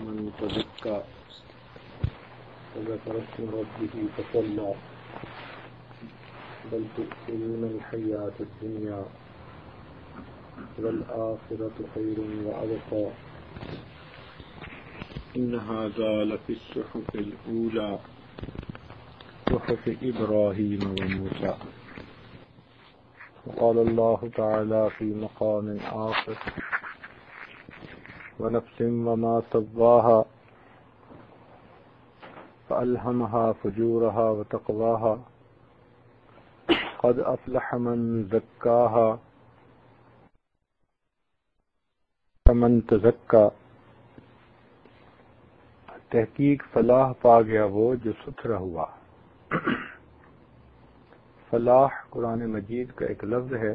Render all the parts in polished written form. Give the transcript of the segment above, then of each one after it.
من تزكى وذكر اسم ربه فصلى بل تؤثرون الحياة الدنيا والآخرة خير وأبقى إن هذا لفي الصحف الأولى صحف إبراهيم وموسى. وقال الله تعالى في مقام آخر ونفس وما سواها فألهمها فجورها وتقواها قد أفلح من زكاها ومن تزكى. تحقیق فلاح پا گیا وہ جو ستھرا ہوا. فلاح قرآن مجید کا ایک لفظ ہے.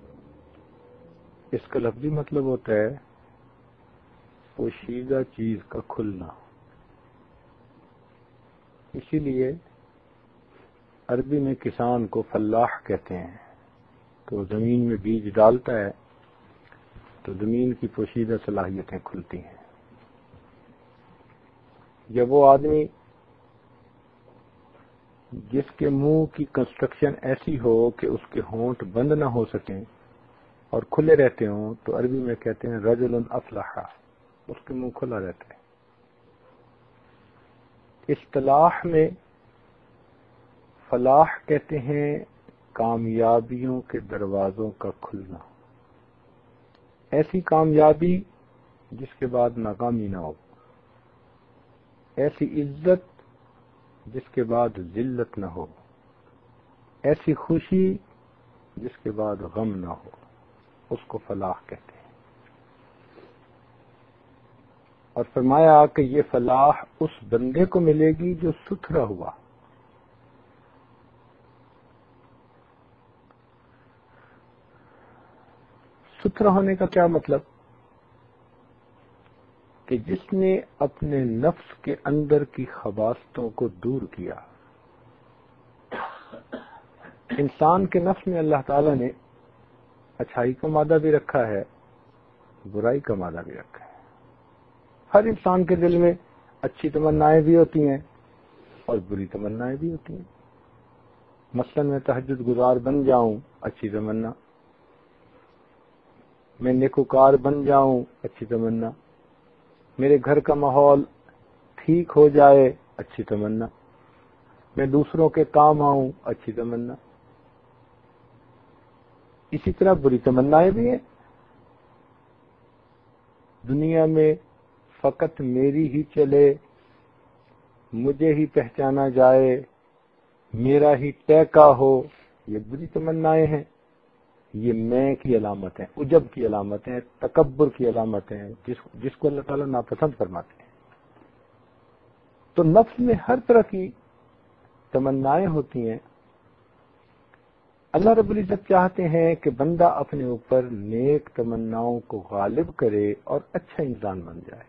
اس کا لفظی مطلب ہوتا ہے پوشیدہ چیز کا کھلنا. اسی لیے عربی میں کسان کو فلاح کہتے ہیں. تو زمین میں بیج ڈالتا ہے تو زمین کی پوشیدہ صلاحیتیں کھلتی ہیں. جب وہ آدمی جس کے منہ کی کنسٹرکشن ایسی ہو کہ اس کے ہونٹ بند نہ ہو سکیں اور کھلے رہتے ہوں تو عربی میں کہتے ہیں رجل افلح، اس کے منہ کھلا رہتا ہے. اصطلاح میں فلاح کہتے ہیں کامیابیوں کے دروازوں کا کھلنا. ایسی کامیابی جس کے بعد ناکامی نہ ہو، ایسی عزت جس کے بعد ذلت نہ ہو، ایسی خوشی جس کے بعد غم نہ ہو، اس کو فلاح کہتے ہیں. اور فرمایا کہ یہ فلاح اس بندے کو ملے گی جو ستھرا ہوا. ستھرا ہونے کا کیا مطلب؟ کہ جس نے اپنے نفس کے اندر کی خباثتوں کو دور کیا. انسان کے نفس میں اللہ تعالیٰ نے اچھائی کا مادہ بھی رکھا ہے، برائی کا مادہ بھی رکھا ہے. ہر انسان کے دل میں اچھی تمنائیں بھی ہوتی ہیں اور بری تمنائیں بھی ہوتی ہیں. مثلا میں تہجد گزار بن جاؤں، اچھی تمنا. میں نیکوکار بن جاؤں، اچھی تمنا. میرے گھر کا ماحول ٹھیک ہو جائے، اچھی تمنا. میں دوسروں کے کام آؤں، اچھی تمنا. اسی طرح بری تمنائیں بھی ہیں. دنیا میں فقط میری ہی چلے، مجھے ہی پہچانا جائے، میرا ہی ٹیکا ہو، یہ بری تمنائیں ہیں. یہ میں کی علامت ہیں، عجب کی علامت ہیں، تکبر کی علامت ہیں، جس کو اللہ تعالیٰ ناپسند فرماتے ہیں. تو نفس میں ہر طرح کی تمنائیں ہوتی ہیں. اللہ رب العزت چاہتے ہیں کہ بندہ اپنے اوپر نیک تمناؤں کو غالب کرے اور اچھا انسان بن جائے.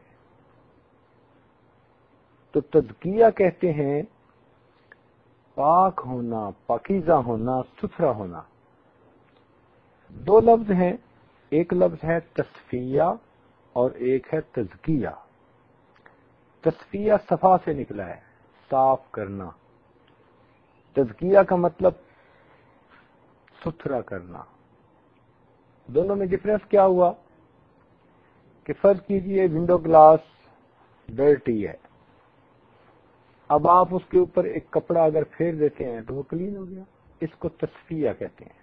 تو تزکیہ کہتے ہیں پاک ہونا، پاکیزہ ہونا، ستھرا ہونا. دو لفظ ہیں، ایک لفظ ہے تصفیہ اور ایک ہے تزکیہ. تصفیہ صفا سے نکلا ہے، صاف کرنا. تزکیہ کا مطلب ستھرا کرنا. دونوں میں ڈفرنس کیا ہوا کہ فرض کیجئے ونڈو گلاس ڈرٹی ہے، اب آپ اس کے اوپر ایک کپڑا اگر پھیر دیتے ہیں تو وہ کلین ہو گیا. اس کو تصفیہ کہتے ہیں.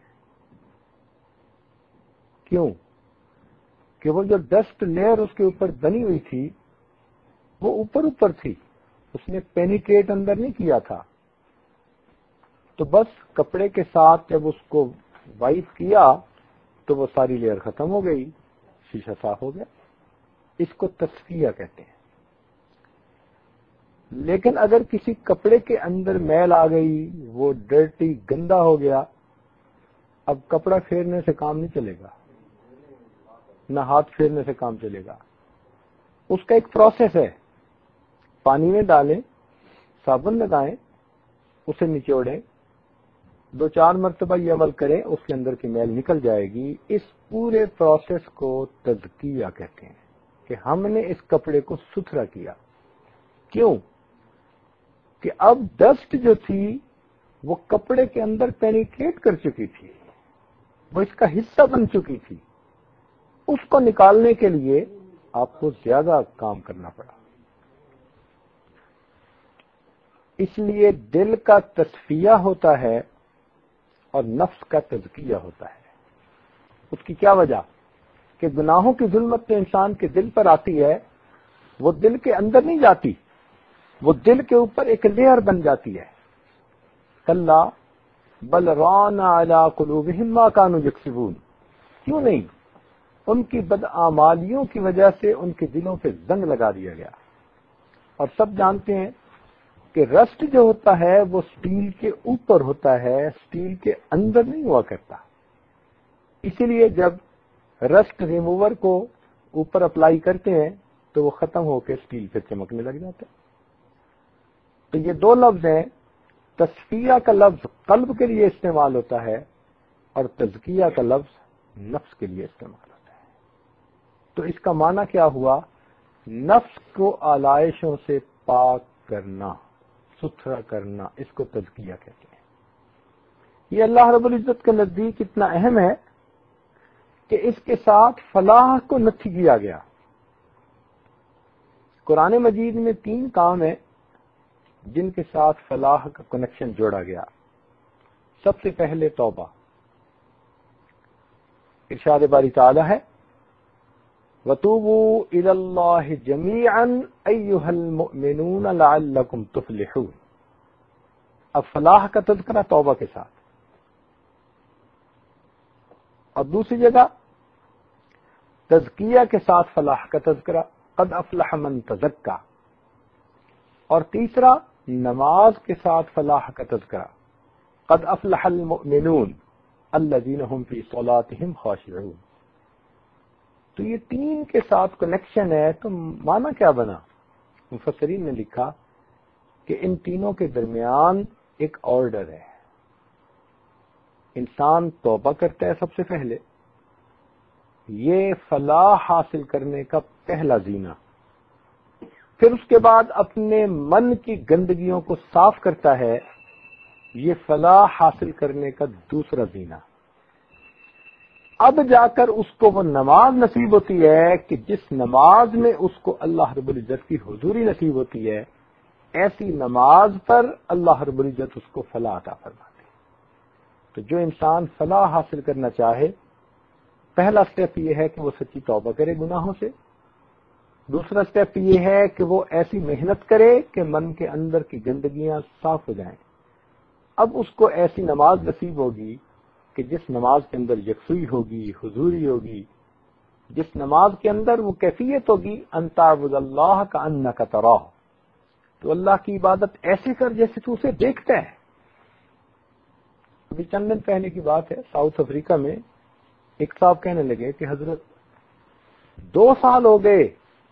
کیوں؟ کہ وہ جو ڈسٹ لیئر اس کے اوپر بنی ہوئی تھی وہ اوپر تھی، اس نے پینیٹریٹ اندر نہیں کیا تھا. تو بس کپڑے کے ساتھ جب اس کو وائپ کیا تو وہ ساری لیئر ختم ہو گئی، شیشہ صاف ہو گیا. اس کو تصفیہ کہتے ہیں. لیکن اگر کسی کپڑے کے اندر میل آ گئی، وہ ڈرٹی گندا ہو گیا، اب کپڑا پھیرنے سے کام نہیں چلے گا، نہ ہاتھ پھیرنے سے کام چلے گا. اس کا ایک پروسیس ہے. پانی میں ڈالیں، صابن لگائیں، اسے نچوڑیں، 2-4 مرتبہ یہ عمل کریں، اس کے اندر کی میل نکل جائے گی. اس پورے پروسیس کو تزکیہ کہتے ہیں. کہ ہم نے اس کپڑے کو ستھرا کیا. کیوں؟ کہ اب ڈسٹ جو تھی وہ کپڑے کے اندر پینیٹریٹ کر چکی تھی، وہ اس کا حصہ بن چکی تھی. اس کو نکالنے کے لیے آپ کو زیادہ کام کرنا پڑا. اس لیے دل کا تصفیہ ہوتا ہے اور نفس کا تزکیہ ہوتا ہے. اس کی کیا وجہ؟ کہ گناہوں کی ظلمت جو انسان کے دل پر آتی ہے وہ دل کے اندر نہیں جاتی، وہ دل کے اوپر ایک لیئر بن جاتی ہے. کلا بل ران علی قلوبہم ما کانوا یکسبون. کیوں نہیں؟ ان کی بدعمالیوں کی وجہ سے ان کے دلوں پہ زنگ لگا دیا گیا. اور سب جانتے ہیں کہ رسٹ جو ہوتا ہے وہ سٹیل کے اوپر ہوتا ہے، سٹیل کے اندر نہیں ہوا کرتا. اسی لیے جب رسٹ ریموور کو اوپر اپلائی کرتے ہیں تو وہ ختم ہو کے سٹیل پہ چمکنے لگ جاتا ہے. تو یہ دو لفظ ہیں. تصفیہ کا لفظ قلب کے لیے استعمال ہوتا ہے اور تزکیہ کا لفظ نفس کے لیے استعمال ہوتا ہے. تو اس کا معنی کیا ہوا؟ نفس کو آلائشوں سے پاک کرنا، ستھرا کرنا، اس کو تزکیہ کہتے ہیں. یہ اللہ رب العزت کے نزدیک اتنا اہم ہے کہ اس کے ساتھ فلاح کو نفی کیا گیا. قرآن مجید میں 3 کام ہیں جن کے ساتھ فلاح کا کنیکشن جوڑا گیا. سب سے پہلے توبہ. ارشاد باری تعالی ہے وَتُوبُوا إِلَى اللَّهِ جَمِيعًا أَيُّهَا الْمُؤْمِنُونَ لَعَلَّكُمْ تُفْلِحُونَ. اب فلاح کا تذکرہ توبہ کے ساتھ. اور دوسری جگہ تزکیہ کے ساتھ فلاح کا تذکرہ قد افلح من تزکا. اور تیسرا نماز کے ساتھ فلاح کا تذکرہ قد افلح المؤمنون الذین هم فی صلاتهم خاشعون. تو یہ 3 کے ساتھ کنیکشن ہے. تو معنی کیا بنا؟ مفسرین نے لکھا کہ ان تینوں کے درمیان ایک آرڈر ہے. انسان توبہ کرتا ہے سب سے پہلے، یہ فلاح حاصل کرنے کا پہلا زینہ. پھر اس کے بعد اپنے من کی گندگیوں کو صاف کرتا ہے، یہ فلاح حاصل کرنے کا دوسرا زینہ. اب جا کر اس کو وہ نماز نصیب ہوتی ہے کہ جس نماز میں اس کو اللہ رب العزت کی حضوری نصیب ہوتی ہے. ایسی نماز پر اللہ رب العزت اس کو فلاح عطا فرماتے ہیں. تو جو انسان فلاح حاصل کرنا چاہے، پہلا سٹیپ یہ ہے کہ وہ سچی توبہ کرے گناہوں سے. دوسرا سٹیپ یہ ہے کہ وہ ایسی محنت کرے کہ من کے اندر کی گندگیاں صاف ہو جائیں. اب اس کو ایسی نماز نصیب ہوگی کہ جس نماز کے اندر یکسوئی ہوگی، حضوری ہوگی، جس نماز کے اندر وہ کیفیت ہوگی ان تعبد اللہ کأنک تراہ. تو اللہ کی عبادت ایسے کر جیسے تو اسے دیکھتا ہے. ابھی چند دن پہلے کی بات ہے، ساؤتھ افریقہ میں ایک صاحب کہنے لگے کہ حضرت 2 سال ہو گئے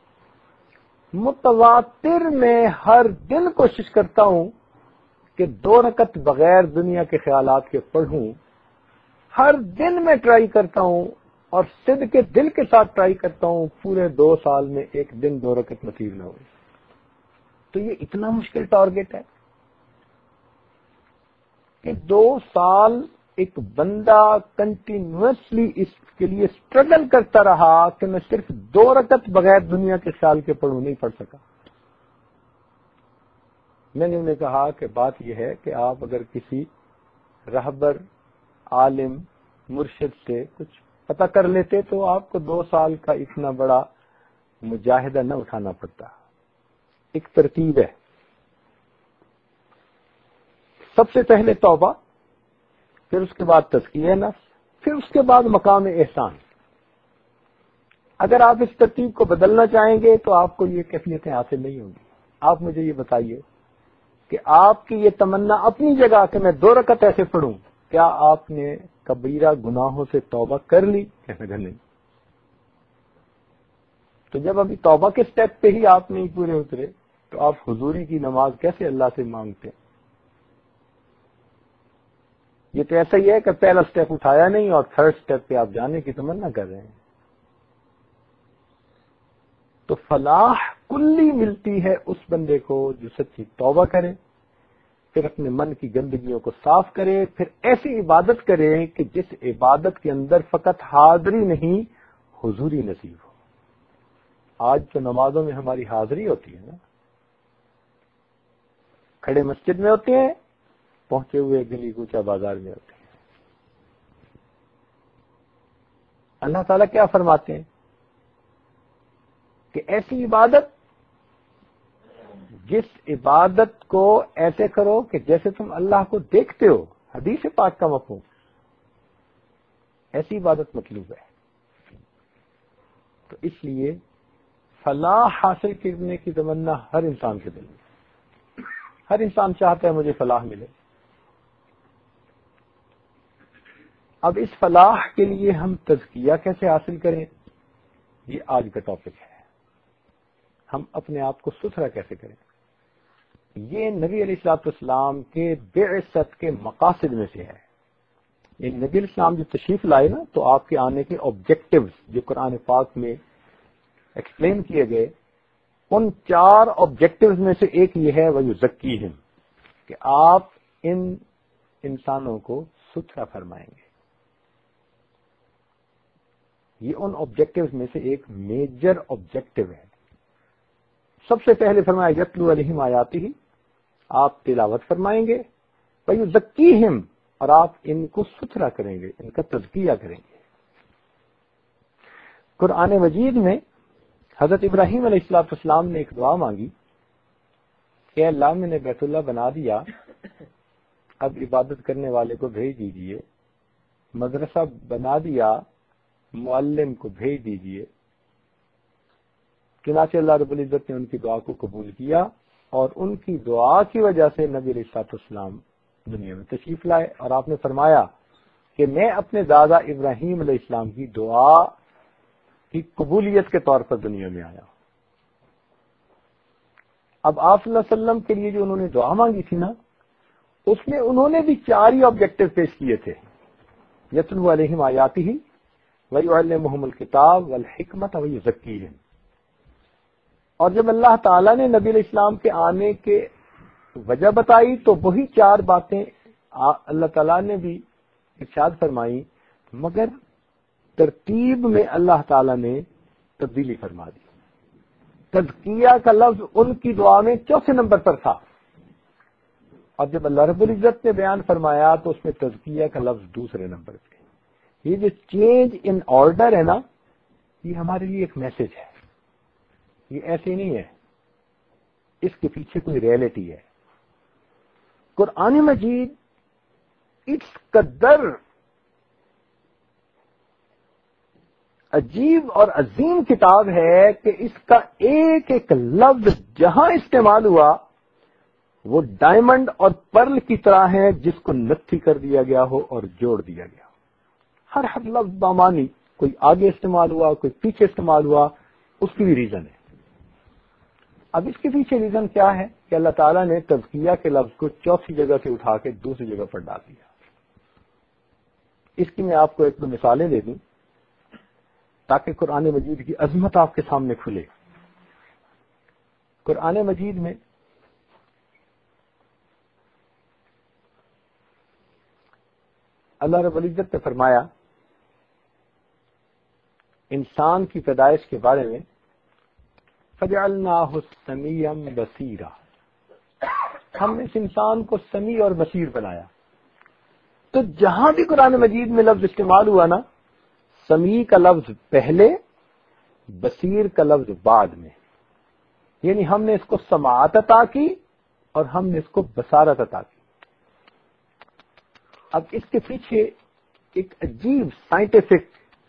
متواتر میں ہر دن کوشش کرتا ہوں کہ 2 رکعت بغیر دنیا کے خیالات کے پڑھوں. ہر دن میں ٹرائی کرتا ہوں اور صدق کے دل کے ساتھ ٹرائی کرتا ہوں. پورے 2 سال میں ایک دن 2 رکعت نصیب نہ ہوئی. تو یہ اتنا مشکل ٹارگٹ ہے کہ 2 سال ایک بندہ کنٹینیوسلی اس کے لیے اسٹرگل کرتا رہا کہ میں صرف 2 رکعت بغیر دنیا کے خیال کے پڑھوں. نہیں پڑھ سکا. میں نے انہیں کہا کہ بات یہ ہے کہ آپ اگر کسی رہبر، عالم، مرشد سے کچھ پتہ کر لیتے تو آپ کو 2 سال کا اتنا بڑا مجاہدہ نہ اٹھانا پڑتا. ایک ترتیب ہے. سب سے پہلے توبہ، پھر اس کے بعد تزکیہ نفس، پھر اس کے بعد مقام احسان. اگر آپ اس ترتیب کو بدلنا چاہیں گے تو آپ کو یہ کیفیتیں حاصل نہیں ہوں گی. آپ مجھے یہ بتائیے کہ آپ کی یہ تمنا اپنی جگہ کہ میں 2 رکعت ایسے پڑھوں، کیا آپ نے کبیرہ گناہوں سے توبہ کر لی؟ کہنے کا نہیں. تو جب ابھی توبہ کے سٹیپ پہ ہی آپ نہیں پورے اترے تو آپ حضوری کی نماز کیسے اللہ سے مانگتے ہیں؟ یہ تو ایسا ہی ہے کہ پہلا سٹیپ اٹھایا نہیں اور 3rd سٹیپ پہ آپ جانے کی تمنا کر رہے ہیں. تو فلاح کلی ملتی ہے اس بندے کو جو سچی توبہ کرے، پھر اپنے من کی گندگیوں کو صاف کرے، پھر ایسی عبادت کرے کہ جس عبادت کے اندر فقط حاضری نہیں حضوری نصیب ہو۔ آج تو نمازوں میں ہماری حاضری ہوتی ہے نا، کھڑے مسجد میں ہوتے ہیں، پہنچے ہوئے گلی کوچہ بازار میں ہوتے ہیں۔ اللہ تعالیٰ کیا فرماتے ہیں کہ ایسی عبادت، جس عبادت کو ایسے کرو کہ جیسے تم اللہ کو دیکھتے ہو، حدیث پاک کا مفہوم، ایسی عبادت مطلوب ہے۔ تو اس لیے فلاح حاصل کرنے کی تمنا ہر انسان کے دل میں، ہر انسان چاہتا ہے مجھے فلاح ملے۔ اب اس فلاح کے لیے ہم تزکیہ کیسے حاصل کریں، یہ آج کا ٹاپک ہے۔ ہم اپنے آپ کو ستھرا کیسے کریں، یہ نبی علیہ الصلوۃ والسلام کے بعثت کے مقاصد میں سے ہے۔ یعنی نبی علیہ السلام جو تشریف لائے نا، تو آپ کے آنے کے آبجیکٹیوز جو قرآن پاک میں ایکسپلین کیے گئے، ان 4 آبجیکٹیوز میں سے ایک یہ ہے وَيُزَكِّيهِمْ، کہ آپ ان انسانوں کو ستھرا فرمائیں گے۔ یہ ان آبجیکٹیوز میں سے ایک میجر آبجیکٹیو ہے۔ سب سے پہلے فرمایا یتلو علیہم آیاتہ، آپ تلاوت فرمائیں گے، وَيُزَكِّيهِمْ، اور آپ ان کو ستھرا کریں گے، ان کا تزکیہ کریں گے۔ قرآن مجید میں حضرت ابراہیم علیہ السلام نے ایک دعا مانگی کہ اللہ میں نے بیت اللہ بنا دیا، اب عبادت کرنے والے کو بھیج دیجئے، مدرسہ بنا دیا، معلم کو بھیج دیجئے۔ چنانچہ اللہ رب العزت نے ان کی دعا کو قبول کیا، اور ان کی دعا کی وجہ سے نبی علیہ السلام دنیا میں تشریف لائے، اور آپ نے فرمایا کہ میں اپنے دادا ابراہیم علیہ السلام کی دعا کی قبولیت کے طور پر دنیا میں آیا۔ اب آپ صلی اللہ علیہ وسلم کے لیے جو انہوں نے دعا مانگی تھی نا، اس میں انہوں نے بھی 4 ہی آبجیکٹو پیش کیے تھے، یتلو علیہم آیاتہ وَيُعَلِّمُهُمُ الْكِتَابَ وَالْحِکْمَةَ وَيُزَكِّیہم۔ اور جب اللہ تعالیٰ نے نبی علیہ السلام کے آنے کے وجہ بتائی، تو وہی 4 باتیں اللہ تعالیٰ نے بھی ارشاد فرمائی، مگر ترتیب میں اللہ تعالیٰ نے تبدیلی فرما دی۔ تزکیہ کا لفظ ان کی دعا میں 4 نمبر پر تھا، اور جب اللہ رب العزت نے بیان فرمایا تو اس میں تزکیہ کا لفظ 2 نمبر پہ۔ یہ جو چینج ان آرڈر ہے نا، یہ ہمارے لیے ایک میسج ہے، یہ ایسے نہیں ہے، اس کے پیچھے کوئی ریئلٹی ہے۔ قرآن مجید اس قدر عجیب اور عظیم کتاب ہے کہ اس کا ایک ایک لفظ جہاں استعمال ہوا وہ ڈائمنڈ اور پرل کی طرح ہے، جس کو نتھی کر دیا گیا ہو اور جوڑ دیا گیا ہو۔ ہر لفظ بامانی، کوئی آگے استعمال ہوا، کوئی پیچھے استعمال ہوا، اس کی بھی ریزن ہے۔ اب اس کے پیچھے ریزن کیا ہے کہ اللہ تعالیٰ نے تزکیہ کے لفظ کو 4 جگہ سے اٹھا کے 2 جگہ پر ڈال دیا۔ اس کی میں آپ کو 1-2 مثالیں دے دوں تاکہ قرآن مجید کی عظمت آپ کے سامنے کھلے۔ قرآن مجید میں اللہ رب العزت نے فرمایا انسان کی پیدائش کے بارے میں، فَجَعَلْنَاهُ سَمِيعًا بَصِيرًا، ہم نے اس انسان کو سمیع اور بصیر بنایا۔ تو جہاں بھی قرآن مجید میں لفظ استعمال ہوا نا، سمیع کا لفظ پہلے، بصیر کا لفظ بعد میں، یعنی ہم نے اس کو سماعت عطا کی اور ہم نے اس کو بصارت عطا کی۔ اب اس کے پیچھے ایک عجیب سائنٹیفک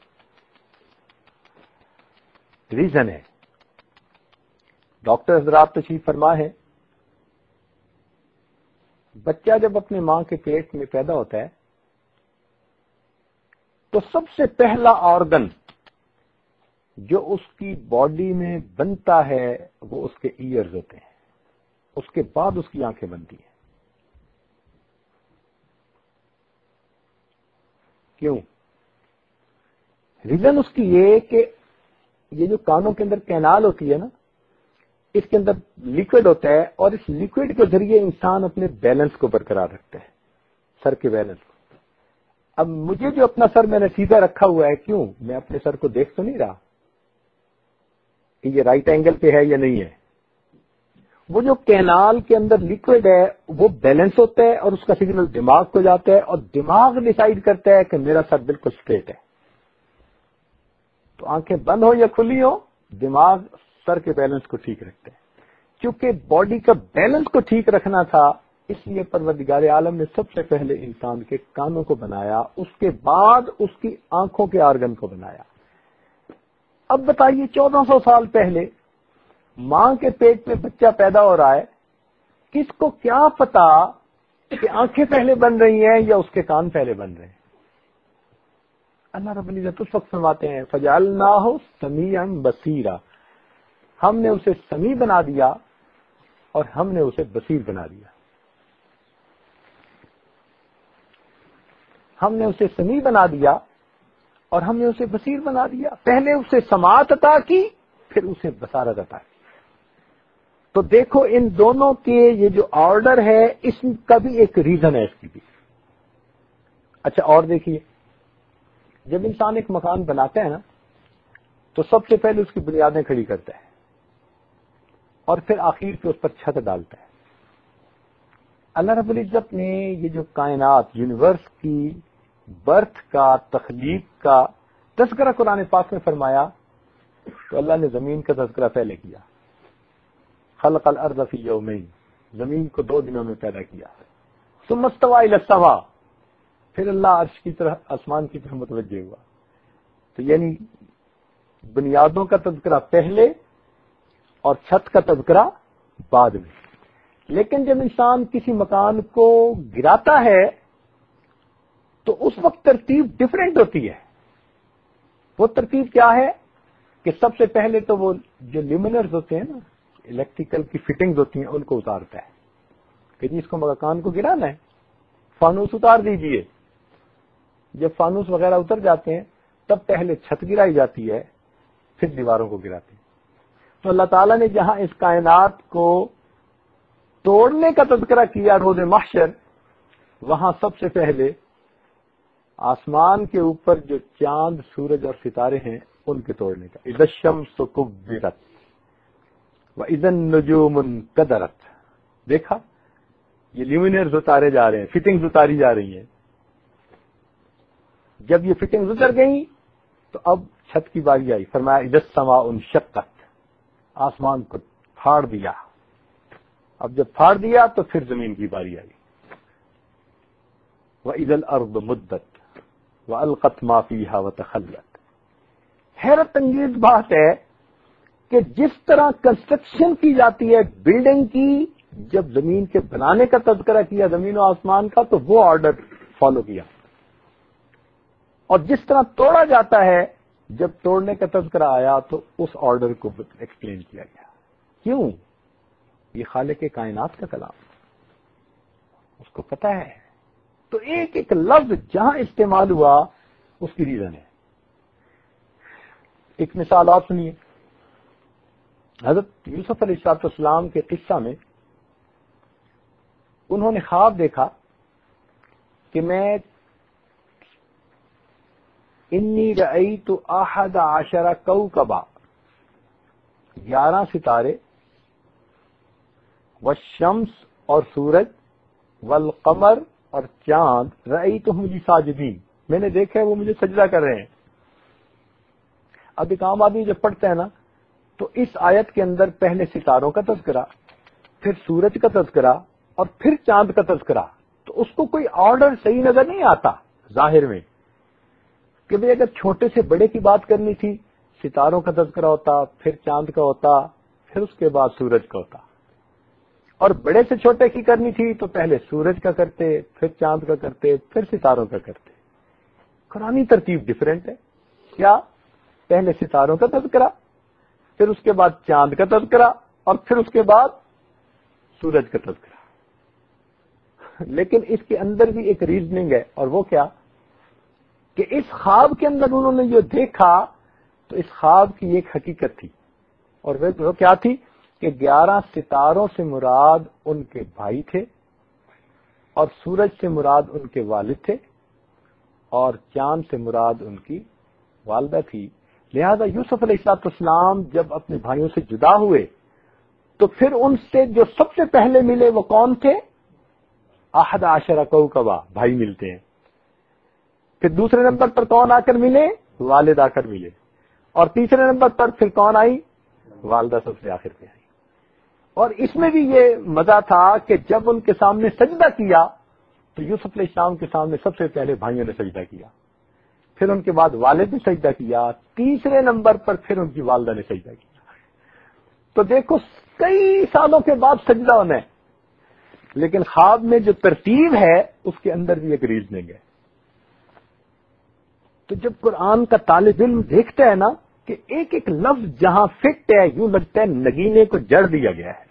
ریزن ہے۔ ڈاکٹر حضرات تشریف فرما ہے، بچہ جب اپنے ماں کے پیٹ میں پیدا ہوتا ہے تو سب سے پہلا آرگن جو اس کی باڈی میں بنتا ہے وہ اس کے ایئرز ہوتے ہیں، اس کے بعد اس کی آنکھیں بنتی ہیں۔ کیوں؟ ریزن اس کی یہ کہ یہ جو کانوں کے اندر کینال ہوتی ہے نا، اس کے اندر لیکوڈ ہوتا ہے، اور اس لیکوڈ کے ذریعے انسان اپنے بیلنس کو برقرار رکھتا ہے، سر کے بیلنس کو۔ اب مجھے جو اپنا سر میں نے سیدھا رکھا ہوا ہے، کیوں؟ میں اپنے سر کو دیکھ تو نہیں رہا کہ یہ رائٹ اینگل پہ ہے یا نہیں ہے۔ وہ جو کینال کے اندر لیکوڈ ہے وہ بیلنس ہوتا ہے، اور اس کا سگنل دماغ کو جاتا ہے، اور دماغ ڈیسائیڈ کرتا ہے کہ میرا سر بالکل اسٹریٹ ہے۔ تو آنکھیں بند ہو یا کھلی ہو، دماغ سر کے بیلنس کو ٹھیک رکھتا ہے۔ کیونکہ باڈی کا بیلنس کو ٹھیک رکھنا تھا، اس لیے پروردگار عالم نے سب سے پہلے انسان کے کانوں کو بنایا، اس کے بعد اس کی آنکھوں کے آرگن کو بنایا۔ اب بتائیے 1400 سال پہلے ماں کے پیٹ میں بچہ پیدا ہو رہا ہے، کس کو کیا پتا کہ آنکھیں پہلے بن رہی ہیں یا اس کے کان پہلے بن رہے ہیں؟ اللہ رب العزت اس وقت فرماتے ہیں فَجَعَلْنَاهُ سَمِيعًا بَصِيرًا، ہم نے اسے سمیع بنا دیا اور ہم نے اسے بصیر بنا دیا۔ ہم نے اسے سمیع بنا دیا اور ہم نے اسے بصیر بنا دیا۔ پہلے اسے سماعت عطا کی، پھر اسے بصارت عطا کی۔ تو دیکھو ان دونوں کے یہ جو آرڈر ہے، اس کا بھی ایک ریزن ہے اس کی بھی۔ اچھا اور دیکھیے، جب انسان ایک مکان بناتا ہے نا، تو سب سے پہلے اس کی بنیادیں کھڑی کرتا ہے، اور پھر آخر پہ اس پر چھت ڈالتا ہے۔ اللہ رب العزت نے یہ جو کائنات یونیورس کی برتھ کا، تخلیق کا تذکرہ قرآن پاک میں فرمایا، تو اللہ نے زمین کا تذکرہ پہلے کیا، خلق الارض فی یومین، زمین کو 2 دنوں میں پیدا کیا، ثم استوى الی السماء، پھر اللہ عرش کی طرف، آسمان کی طرف متوجہ ہوا۔ تو یعنی بنیادوں کا تذکرہ پہلے اور چھت کا تذکرہ بعد میں۔ لیکن جب انسان کسی مکان کو گراتا ہے تو اس وقت ترتیب ڈیفرنٹ ہوتی ہے۔ وہ ترتیب کیا ہے کہ سب سے پہلے تو وہ جو لیمنرز ہوتے ہیں نا، الیکٹریکل کی فٹنگز ہوتی ہیں، ان کو اتارتا ہے کہ جی اس کو مکان کو گرانا ہے، فانوس اتار دیجئے۔ جب فانوس وغیرہ اتر جاتے ہیں تب پہلے چھت گرائی جاتی ہے، پھر دیواروں کو گراتے ہیں۔ تو اللہ تعالیٰ نے جہاں اس کائنات کو توڑنے کا تذکرہ کیا روز محشر، وہاں سب سے پہلے آسمان کے اوپر جو چاند، سورج اور ستارے ہیں ان کے توڑنے کا۔ اذا الشمس کورت واذا النجوم انکدرت، دیکھا یہ لیمینرز اتارے جا رہے ہیں، فٹنگز اتاری جا رہی ہیں۔ جب یہ فٹنگز اتر گئیں تو اب چھت کی باری آئی، فرمایا اذا السماء انشقت، آسمان کو پھاڑ دیا۔ اب جب پھاڑ دیا تو پھر زمین کی باری آئی، وَإِذَا الْأَرْضُ مُدَّتْ وَأَلْقَتْ مَا فِيهَا وَتَخَلَّتْ۔ حیرت انگیز بات ہے کہ جس طرح کنسٹرکشن کی جاتی ہے بلڈنگ کی، جب زمین کے بنانے کا تذکرہ کیا زمین و آسمان کا، تو وہ آرڈر فالو کیا، اور جس طرح توڑا جاتا ہے جب توڑنے کا تذکرہ آیا تو اس آرڈر کو ایکسپلین کیا گیا۔ کیوں؟ یہ خالق کائنات کا کلام، اس کو پتہ ہے۔ تو ایک ایک لفظ جہاں استعمال ہوا اس کی ریزن ہے۔ ایک مثال آپ سنیے، حضرت یوسف علیہ السلام کے قصہ میں انہوں نے خواب دیکھا کہ میں انی رأیت احد عشر کوکبا، 11 ستارے، والشمس اور سورج، والقمر اور چاند، رأیتہم لی ساجدین، میں نے دیکھا ہے وہ مجھے سجدہ کر رہے ہیں۔ اب ایک عام آدمی جب پڑھتا ہے نا تو اس آیت کے اندر پہلے ستاروں کا تذکرہ، پھر سورج کا تذکرہ اور پھر چاند کا تذکرہ، تو اس کو کوئی آرڈر صحیح نظر نہیں آتا ظاہر میں کہ بھئی اگر چھوٹے سے بڑے کی بات کرنی تھی، ستاروں کا تذکرہ ہوتا، پھر چاند کا ہوتا، پھر اس کے بعد سورج کا ہوتا، اور بڑے سے چھوٹے کی کرنی تھی تو پہلے سورج کا کرتے، پھر چاند کا کرتے، پھر ستاروں کا کرتے۔ قرآنی ترتیب ڈیفرنٹ ہے۔ کیا؟ پہلے ستاروں کا تذکرہ، پھر اس کے بعد چاند کا تذکرہ، اور پھر اس کے بعد سورج کا تذکرہ۔ لیکن اس کے اندر بھی ایک ریزننگ ہے، اور وہ کیا کہ اس خواب کے اندر انہوں نے جو دیکھا تو اس خواب کی ایک حقیقت تھی، اور وہ کیا تھی کہ 11 ستاروں سے مراد ان کے بھائی تھے، اور سورج سے مراد ان کے والد تھے، اور چاند سے مراد ان کی والدہ تھی۔ لہذا یوسف علیہ السلام جب اپنے بھائیوں سے جدا ہوئے تو پھر ان سے جو سب سے پہلے ملے وہ کون تھے؟ 11 کوكبا، بھائی ملتے ہیں۔ پھر دوسرے نمبر پر کون آ کر ملے؟ والد آ کر ملے، اور تیسرے نمبر پر پھر کون آئی؟ والدہ سب سے آخر پہ آئی۔ اور اس میں بھی یہ مزہ تھا کہ جب ان کے سامنے سجدہ کیا تو یوسف علیہ السلام کے سامنے سب سے پہلے بھائیوں نے سجدہ کیا، پھر ان کے بعد والد نے سجدہ کیا، تیسرے نمبر پر پھر ان کی والدہ نے سجدہ کیا۔ تو دیکھو کئی سالوں کے بعد سجدہ ہونا ہے، لیکن خواب میں جو ترتیب ہے اس کے اندر بھی ایک ریزننگ ہے۔ تو جب قرآن کا طالب علم دیکھتا ہے نا کہ ایک ایک لفظ جہاں فٹ ہے، یوں لگتا ہے نگینے کو جڑ دیا گیا ہے۔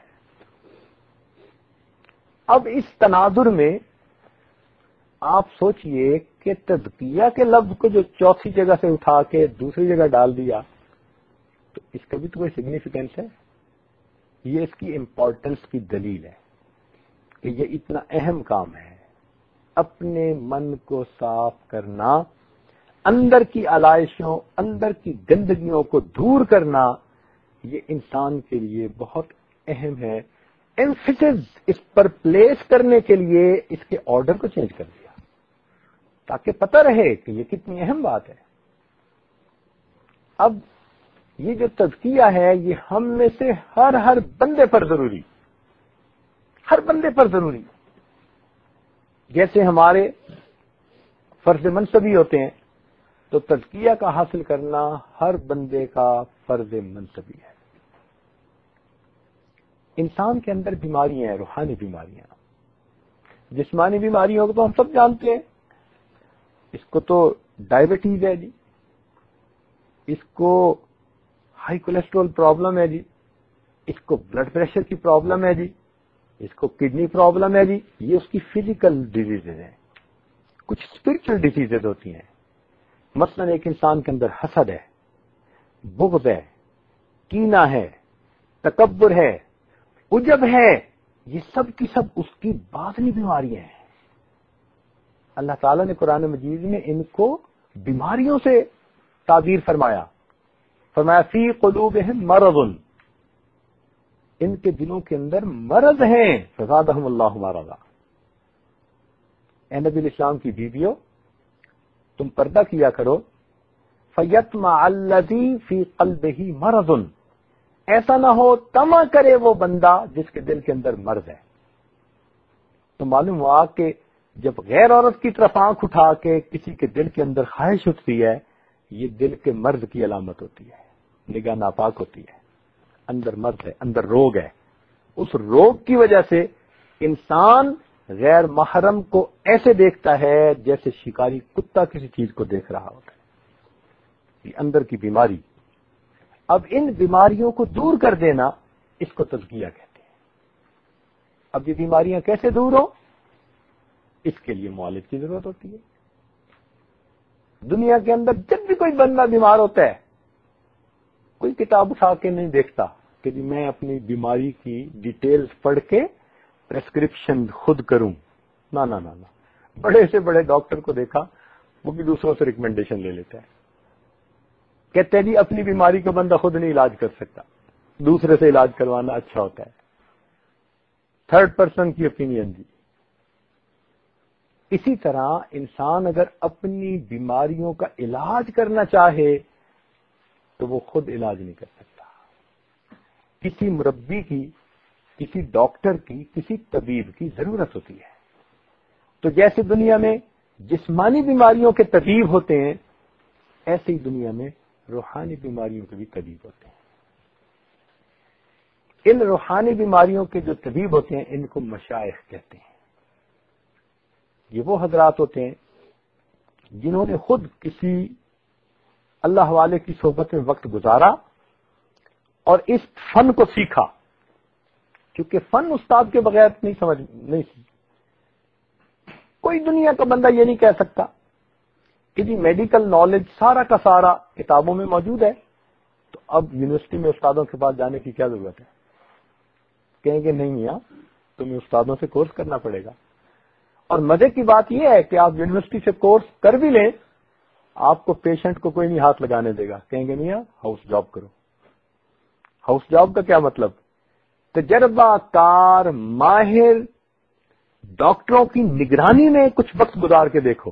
اب اس تناظر میں آپ سوچئے کہ تزکیہ کے لفظ کو جو چوتھی جگہ سے اٹھا کے دوسری جگہ ڈال دیا، تو اس کا بھی تو کوئی سگنیفیکینس ہے۔ یہ اس کی امپورٹنس کی دلیل ہے کہ یہ اتنا اہم کام ہے، اپنے من کو صاف کرنا، اندر کی علائشوں، اندر کی گندگیوں کو دور کرنا، یہ انسان کے لیے بہت اہم ہے۔ ایمفیسس اس پر پلیس کرنے کے لیے اس کے آرڈر کو چینج کر دیا تاکہ پتہ رہے کہ یہ کتنی اہم بات ہے۔ اب یہ جو تزکیہ ہے یہ ہم میں سے ہر بندے پر ضروری، ہر بندے پر ضروری۔ جیسے ہمارے فرض منصبی ہوتے ہیں تو تزکیہ کا حاصل کرنا ہر بندے کا فرض منصبی ہے۔ انسان کے اندر بیماریاں ہیں، روحانی بیماریاں۔ جسمانی بیماریوں کو تو ہم سب جانتے ہیں، اس کو تو ڈائبٹیز ہے جی، اس کو ہائی کولیسٹرول پرابلم ہے جی، اس کو بلڈ پریشر کی پرابلم ہے جی، اس کو کڈنی پرابلم ہے جی۔ یہ اس کی فزیکل ڈیزیزز ہیں۔ کچھ اسپرچل ڈیزیزز ہوتی ہیں، مثلا ایک انسان کے اندر حسد ہے، بغض ہے، کینہ ہے، تکبر ہے، عجب ہے، یہ سب کی سب اس کی باطنی بیماریاں ہیں۔ اللہ تعالیٰ نے قرآن مجید میں ان کو بیماریوں سے تعبیر فرمایا فی قلوبہم مرض، ان کے دلوں کے اندر مرض ہیں، فزادہم اللہ مرضا۔ اے نبی الاسلام کی بیویوں، تم پردہ کیا کرو، فیطمع الذی فی قلبہ مرض، ایسا نہ ہو طمع کرے وہ بندہ جس کے دل کے اندر مرض ہے۔ تو معلوم ہوا کہ جب غیر عورت کی طرف آنکھ اٹھا کے کسی کے دل کے اندر خواہش اٹھتی ہے، یہ دل کے مرض کی علامت ہوتی ہے، نگاہ ناپاک ہوتی ہے، اندر مرض ہے، اندر روگ ہے۔ اس روگ کی وجہ سے انسان غیر محرم کو ایسے دیکھتا ہے جیسے شکاری کتا کسی چیز کو دیکھ رہا ہوتا ہے۔ یہ اندر کی بیماری۔ اب ان بیماریوں کو دور کر دینا، اس کو تزکیہ کہتے ہیں۔ اب یہ بیماریاں کیسے دور ہوں؟ اس کے لیے معالج کی ضرورت ہوتی ہے۔ دنیا کے اندر جب بھی کوئی بندہ بیمار ہوتا ہے، کوئی کتاب اٹھا کے نہیں دیکھتا کہ جی میں اپنی بیماری کی ڈیٹیلز پڑھ کے پریسکرپشن خود کروں۔ نہ نہ نہ نہ، بڑے سے بڑے ڈاکٹر کو دیکھا، وہ بھی دوسروں سے ریکمنڈیشن لے لیتا ہے، کہتے ہیں جی اپنی بیماری کا بندہ خود نہیں علاج کر سکتا، دوسرے سے علاج کروانا اچھا ہوتا ہے، تھرڈ پرسن کی اوپینین دی۔ اسی طرح انسان اگر اپنی بیماریوں کا علاج کرنا چاہے تو وہ خود علاج نہیں کر سکتا، کسی مربی کی، کسی ڈاکٹر کی، کسی طبیب کی ضرورت ہوتی ہے۔ تو جیسے دنیا میں جسمانی بیماریوں کے طبیب ہوتے ہیں، ایسے ہی دنیا میں روحانی بیماریوں کے بھی طبیب ہوتے ہیں۔ ان روحانی بیماریوں کے جو طبیب ہوتے ہیں ان کو مشائخ کہتے ہیں۔ یہ وہ حضرات ہوتے ہیں جنہوں نے خود کسی اللہ والے کی صحبت میں وقت گزارا اور اس فن کو سیکھا، کیونکہ فن استاد کے بغیر نہیں کوئی دنیا کا بندہ یہ نہیں کہہ سکتا کہ جی میڈیکل نالج سارا کا سارا کتابوں میں موجود ہے، تو اب یونیورسٹی میں استادوں کے پاس جانے کی کیا ضرورت ہے؟ کہیں گے نہیں میاں تمہیں استادوں سے کورس کرنا پڑے گا. اور مزے کی بات یہ ہے کہ آپ یونیورسٹی سے کورس کر بھی لیں, آپ کو پیشنٹ کو کوئی نہیں ہاتھ لگانے دے گا, کہیں گے میاں ہاؤس جاب کرو. ہاؤس جاب کا کیا مطلب؟ تجربہ کار ماہر ڈاکٹروں کی نگرانی میں کچھ وقت گزار کے دیکھو,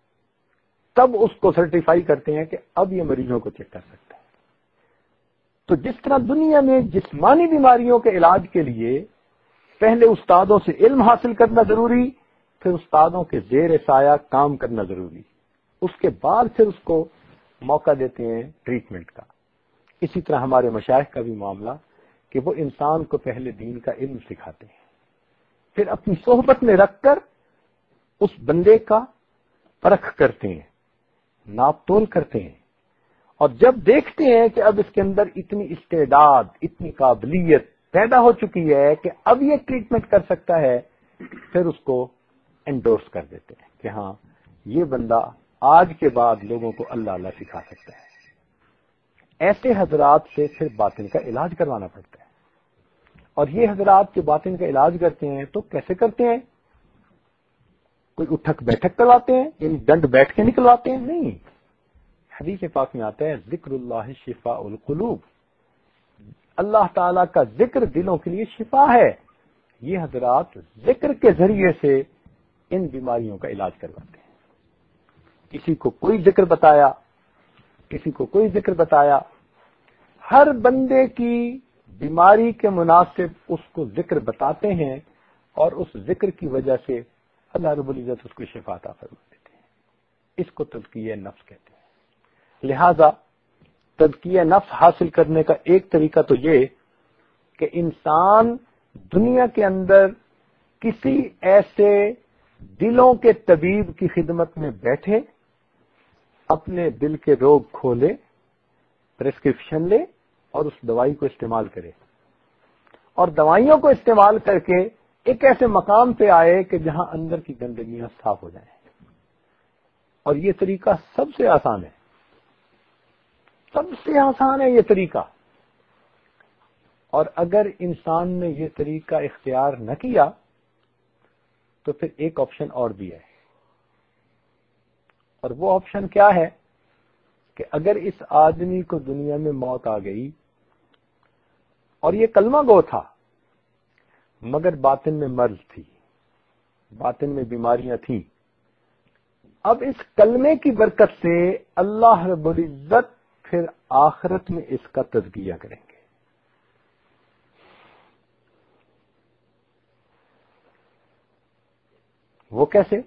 تب اس کو سرٹیفائی کرتے ہیں کہ اب یہ مریضوں کو چیک کر سکتا ہے. تو جس طرح دنیا میں جسمانی بیماریوں کے علاج کے لیے پہلے استادوں سے علم حاصل کرنا ضروری, پھر استادوں کے زیر سایہ کام کرنا ضروری, اس کے بعد پھر اس کو موقع دیتے ہیں ٹریٹمنٹ کا. اسی طرح ہمارے مشائخ کا بھی معاملہ کہ وہ انسان کو پہلے دین کا علم سکھاتے ہیں, پھر اپنی صحبت میں رکھ کر اس بندے کا پرکھ کرتے ہیں, ناپ تول کرتے ہیں, اور جب دیکھتے ہیں کہ اب اس کے اندر اتنی استعداد, اتنی قابلیت پیدا ہو چکی ہے کہ اب یہ ٹریٹمنٹ کر سکتا ہے, پھر اس کو انڈورس کر دیتے ہیں کہ ہاں یہ بندہ آج کے بعد لوگوں کو اللہ اللہ سکھا سکتا ہے. ایسے حضرات سے پھر باطن کا علاج کروانا پڑتا ہے. اور یہ حضرات جو باطن کا علاج کرتے ہیں تو کیسے کرتے ہیں؟ کوئی اٹھک بیٹھک کرواتے ہیں, یعنی ڈنڈ بیٹھ کے نکلواتے ہیں؟ نہیں. حدیث پاک میں آتا ہے ذکر اللہ شفاء القلوب, اللہ تعالیٰ کا ذکر دلوں کے لیے شفا ہے. یہ حضرات ذکر کے ذریعے سے ان بیماریوں کا علاج کرواتے ہیں. کسی کو کوئی ذکر بتایا, کسی کو کوئی ذکر بتایا, ہر بندے کی بیماری کے مناسب اس کو ذکر بتاتے ہیں, اور اس ذکر کی وجہ سے اللہ رب العزت اس کو شفا عطا فرما دیتے ہیں. اس کو تزکیہ نفس کہتے ہیں. لہذا تزکیہ نفس حاصل کرنے کا ایک طریقہ تو یہ کہ انسان دنیا کے اندر کسی ایسے دلوں کے طبیب کی خدمت میں بیٹھے, اپنے دل کے روگ کھولے, پرسکرپشن لے اور اس دوائی کو استعمال کرے, اور دوائیوں کو استعمال کر کے ایک ایسے مقام پہ آئے کہ جہاں اندر کی گندگیاں صاف ہو جائیں. اور یہ طریقہ سب سے آسان ہے, سب سے آسان ہے یہ طریقہ. اور اگر انسان نے یہ طریقہ اختیار نہ کیا تو پھر ایک آپشن اور بھی ہے, اور وہ آپشن کیا ہے کہ اگر اس آدمی کو دنیا میں موت آ گئی اور یہ کلمہ گو تھا مگر باطن میں مرض تھی, باطن میں بیماریاں تھیں, اب اس کلمے کی برکت سے اللہ رب العزت پھر آخرت میں اس کا تزکیہ کریں گے. وہ کیسے؟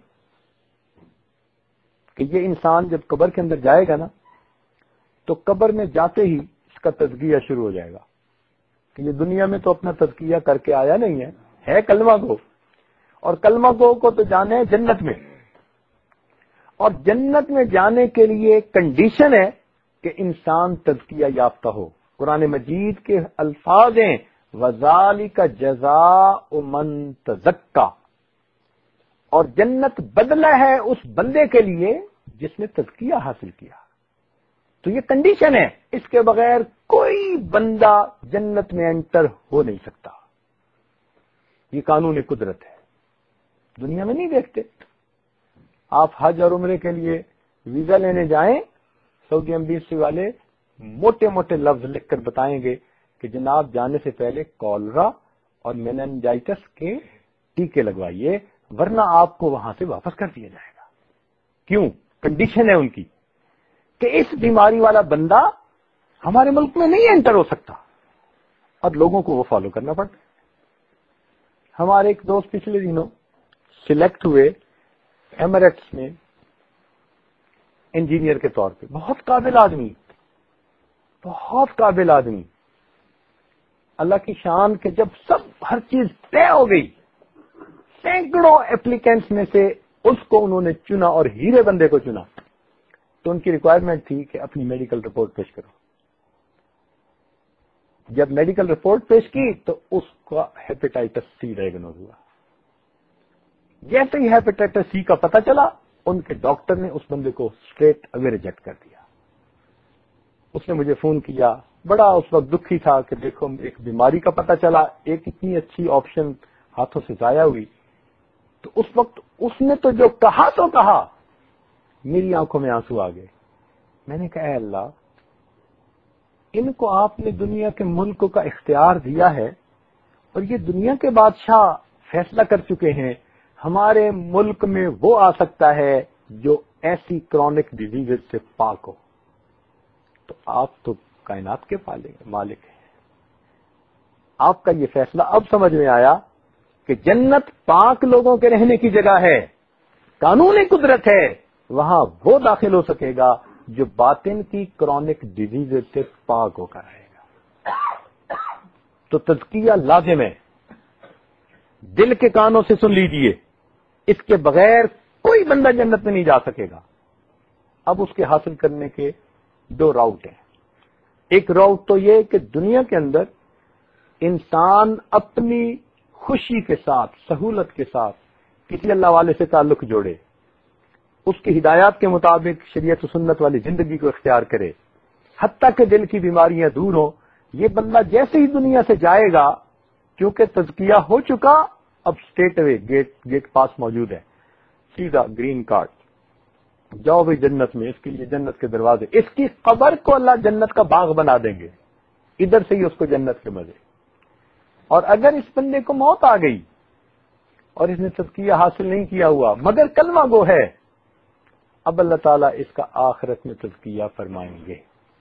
کہ یہ انسان جب قبر کے اندر جائے گا نا تو قبر میں جاتے ہی اس کا تزکیہ شروع ہو جائے گا کہ یہ دنیا میں تو اپنا تزکیہ کر کے آیا نہیں ہے کلمہ گو, اور کلمہ گو کو تو جانے ہیں جنت میں, اور جنت میں جانے کے لیے کنڈیشن ہے کہ انسان تزکیہ یافتہ ہو. قرآن مجید کے الفاظ ہیں وَذَلِكَ جَزَاءُ مَن تَزَكَّىٰ, اور جنت بدلہ ہے اس بندے کے لیے جس نے تزکیہ حاصل کیا. تو یہ کنڈیشن ہے, اس کے بغیر کوئی بندہ جنت میں انٹر ہو نہیں سکتا. یہ قانون قدرت ہے, دنیا میں نہیں دیکھتے. آپ حج اور عمرے کے لیے ویزا لینے جائیں, سعودی ایمبیسی والے موٹے موٹے لفظ لکھ کر بتائیں گے کہ جناب جانے سے پہلے کولرا اور میننجائٹس کے ٹیکے لگوائیے ورنہ آپ کو وہاں سے واپس کر دیا جائے گا. کیوں؟ کنڈیشن ہے ان کی کہ اس بیماری والا بندہ ہمارے ملک میں نہیں انٹر ہو سکتا, اور لوگوں کو وہ فالو کرنا پڑتا ہے. ہمارے ایک دوست پچھلے دنوں سلیکٹ ہوئے ایمریٹس میں انجینئر کے طور پہ, بہت قابل آدمی, بہت قابل آدمی. اللہ کی شان کہ جب سب ہر چیز طے ہو گئی, سینکڑوں اپلیکینٹس میں سے اس کو انہوں نے چنا اور ہیرے بندے کو چنا, تو ان کی ریکوائرمنٹ تھی کہ اپنی میڈیکل رپورٹ پیش کرو. جب میڈیکل رپورٹ پیش کی تو اس کا ہیپیٹائٹس سی ڈائگنوز ہوا. جیسے ہی ہیپیٹائٹس سی کا پتہ چلا ان کے ڈاکٹر نے اس بندے کو اسٹریٹ اوے ریجیکٹ کر دیا. اس نے مجھے فون کیا, بڑا اس وقت دکھی تھا کہ دیکھو ایک بیماری کا پتہ چلا، ایک اتنی اچھی آپشن ہاتھوں سے ضائع ہوئی. تو اس وقت اس نے تو جو کہا تو کہا، میری آنکھوں میں آنسو آ گئے. میں نے کہا اے اللہ، ان کو آپ نے دنیا کے ملک کا اختیار دیا ہے اور یہ دنیا کے بادشاہ فیصلہ کر چکے ہیں ہمارے ملک میں وہ آ سکتا ہے جو ایسی کرونک ڈیزیز سے پاک ہو. تو آپ تو کائنات کے مالک ہیں. آپ کا یہ فیصلہ اب سمجھ میں آیا کہ جنت پاک لوگوں کے رہنے کی جگہ ہے، قانونی قدرت ہے، وہاں وہ داخل ہو سکے گا جو باطن کی کرونک ڈیزیز سے پاک ہو کر رہے گا. تو تزکیہ لازم ہے، دل کے کانوں سے سن لیجئے، اس کے بغیر کوئی بندہ جنت میں نہیں جا سکے گا. اب اس کے حاصل کرنے کے دو راؤٹ ہیں. ایک راؤٹ تو یہ کہ دنیا کے اندر انسان اپنی خوشی کے ساتھ، سہولت کے ساتھ کسی اللہ والے سے تعلق جوڑے، اس کی ہدایات کے مطابق شریعت و سنت والی زندگی کو اختیار کرے، حتیٰ کہ دل کی بیماریاں دور ہوں. یہ بندہ جیسے ہی دنیا سے جائے گا، کیونکہ تزکیہ ہو چکا، اب اسٹیٹ اوے گیٹ پاس موجود ہے، سیدھا گرین کارڈ، جاؤ بھائی جنت میں. اس کے لیے جنت کے دروازے، اس کی قبر کو اللہ جنت کا باغ بنا دیں گے، ادھر سے ہی اس کو جنت کے مزے. اور اگر اس بندے کو موت آ گئی اور اس نے تزکیہ حاصل نہیں کیا ہوا مگر کلمہ گو ہے، اب اللہ تعالیٰ اس کا آخرت میں تزکیہ فرمائیں گے.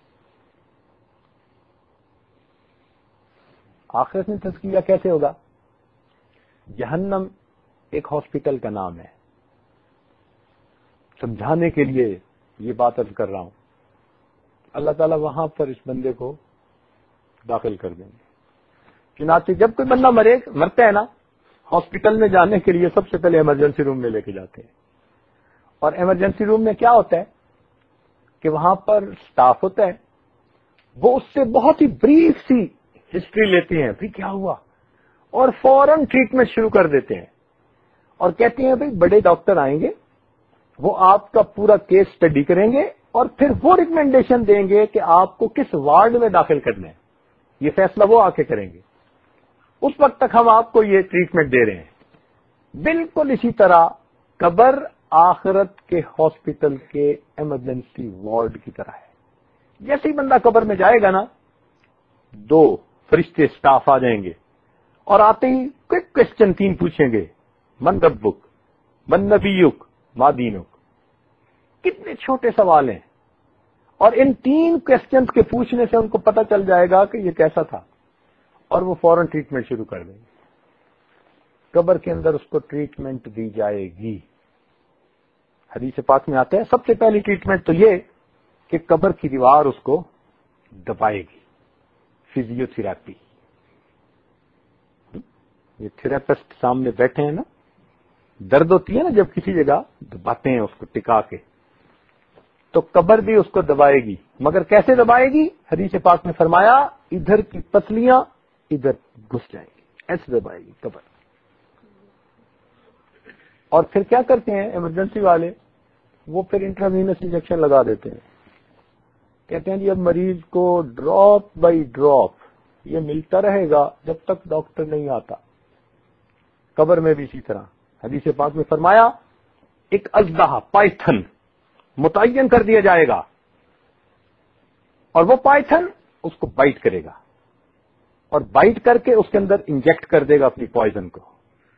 آخرت میں تزکیہ کیسے ہوگا؟ جہنم ایک ہاسپٹل کا نام ہے. سمجھانے کے لیے یہ بات عرض کر رہا ہوں. اللہ تعالیٰ وہاں پر اس بندے کو داخل کر دیں گے. چنانچہ جب کوئی بندہ مرتا ہے نا، ہاسپٹل میں جانے کے لیے سب سے پہلے ایمرجنسی روم میں لے کے جاتے ہیں. اور ایمرجنسی روم میں کیا ہوتا ہے کہ وہاں پر سٹاف ہوتا ہے، وہ اس سے بہت ہی بریف سی ہسٹری لیتے ہیں، پھر کیا ہوا، اور فوراً ٹریٹمنٹ شروع کر دیتے ہیں اور کہتے ہیں بھائی بڑے ڈاکٹر آئیں گے، وہ آپ کا پورا کیس اسٹڈی کریں گے اور پھر وہ ریکمینڈیشن دیں گے کہ آپ کو کس وارڈ میں داخل کرنا ہے. یہ فیصلہ وہ آ کے کریں گے. اس وقت تک ہم آپ کو یہ ٹریٹمنٹ دے رہے ہیں. بالکل اسی طرح قبر آخرت کے ہاسپٹل کے ایمرجنسی وارڈ کی طرح ہے. جیسے ہی بندہ قبر میں جائے گا نا، دو فرشتے سٹاف آ جائیں گے اور آتے ہی کوئک کوشچن 3 پوچھیں گے، من ربک، من نبیک، ما دینک. کتنے چھوٹے سوال ہیں، اور ان 3 کوشچنز کے پوچھنے سے ان کو پتہ چل جائے گا کہ یہ کیسا تھا، اور وہ فوراً ٹریٹمنٹ شروع کر دیں گے. قبر کے اندر اس کو ٹریٹمنٹ دی جائے گی. حدیث پاک میں آتا ہے سب سے پہلی ٹریٹمنٹ تو یہ کہ قبر کی دیوار اس کو دبائے گی. Physio therapy. یہ تھراپسٹ سامنے بیٹھے ہیں نا، درد ہوتی ہے نا جب کسی جگہ دباتے ہیں اس کو ٹکا کے، تو قبر بھی اس کو دبائے گی. مگر کیسے دبائے گی؟ حدیث پاک میں فرمایا ادھر کی پسلیاں ادھر گھس جائیں گی، ایسے دبائے گی قبر. اور پھر کیا کرتے ہیں ایمرجنسی والے؟ وہ پھر انٹراوینس انجیکشن لگا دیتے ہیں. کہتے ہیں جی اب مریض کو ڈراپ بائی ڈراپ یہ ملتا رہے گا جب تک ڈاکٹر نہیں آتا. قبر میں بھی اسی طرح حدیث پاک میں فرمایا ایک اژدہا، پائتھن متعین کر دیا جائے گا، اور وہ پائتھن اس کو بائٹ کرے گا اور بائٹ کر کے اس کے اندر انجیکٹ کر دے گا اپنی پوائزن کو،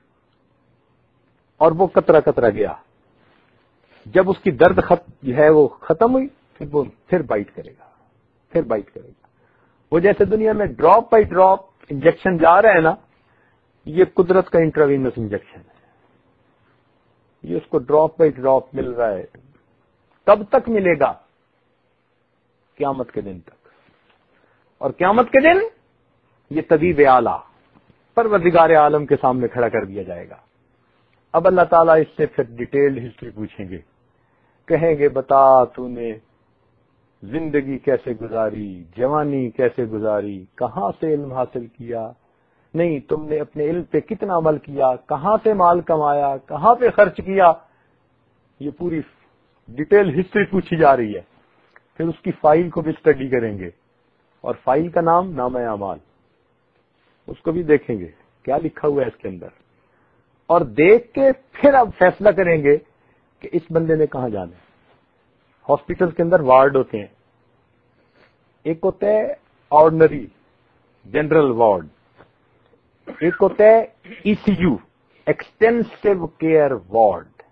اور وہ قطرہ قطرہ گیا. جب اس کی درد جو ہے وہ ختم ہوئی، پھر وہ پھر بائٹ کرے گا، پھر بائٹ کرے گا. وہ جیسے دنیا میں ڈراپ بائی ڈراپ انجیکشن جا رہا ہے نا، یہ قدرت کا انٹراوینس انجیکشن ہے. یہ اس کو ڈراپ بائی ڈراپ مل رہا ہے. کب تک ملے گا؟ قیامت کے دن تک. اور قیامت کے دن یہ طبیب اعلیٰ پروردگار عالم کے سامنے کھڑا کر دیا جائے گا. اب اللہ تعالیٰ اس سے پھر ڈیٹیلڈ ہسٹری پوچھیں گے، کہیں گے بتا تو نے زندگی کیسے گزاری، جوانی کیسے گزاری، کہاں سے علم حاصل کیا، نہیں تم نے اپنے علم پہ کتنا عمل کیا، کہاں سے مال کمایا، کہاں پہ خرچ کیا. یہ پوری ڈیٹیل ہسٹری پوچھی جا رہی ہے. پھر اس کی فائل کو بھی اسٹڈی کریں گے اور فائل کا نام نامہ اعمال، اس کو بھی دیکھیں گے کیا لکھا ہوا ہے اس کے اندر، اور دیکھ کے پھر اب فیصلہ کریں گے کہ اس بندے نے کہاں جانا ہے۔ ہاسپٹل کے اندر وارڈ ہوتے ہیں، ایک ہوتا ہے آرڈنری جنرل وارڈ، ایک ہوتا ہے I C U extensive care ward,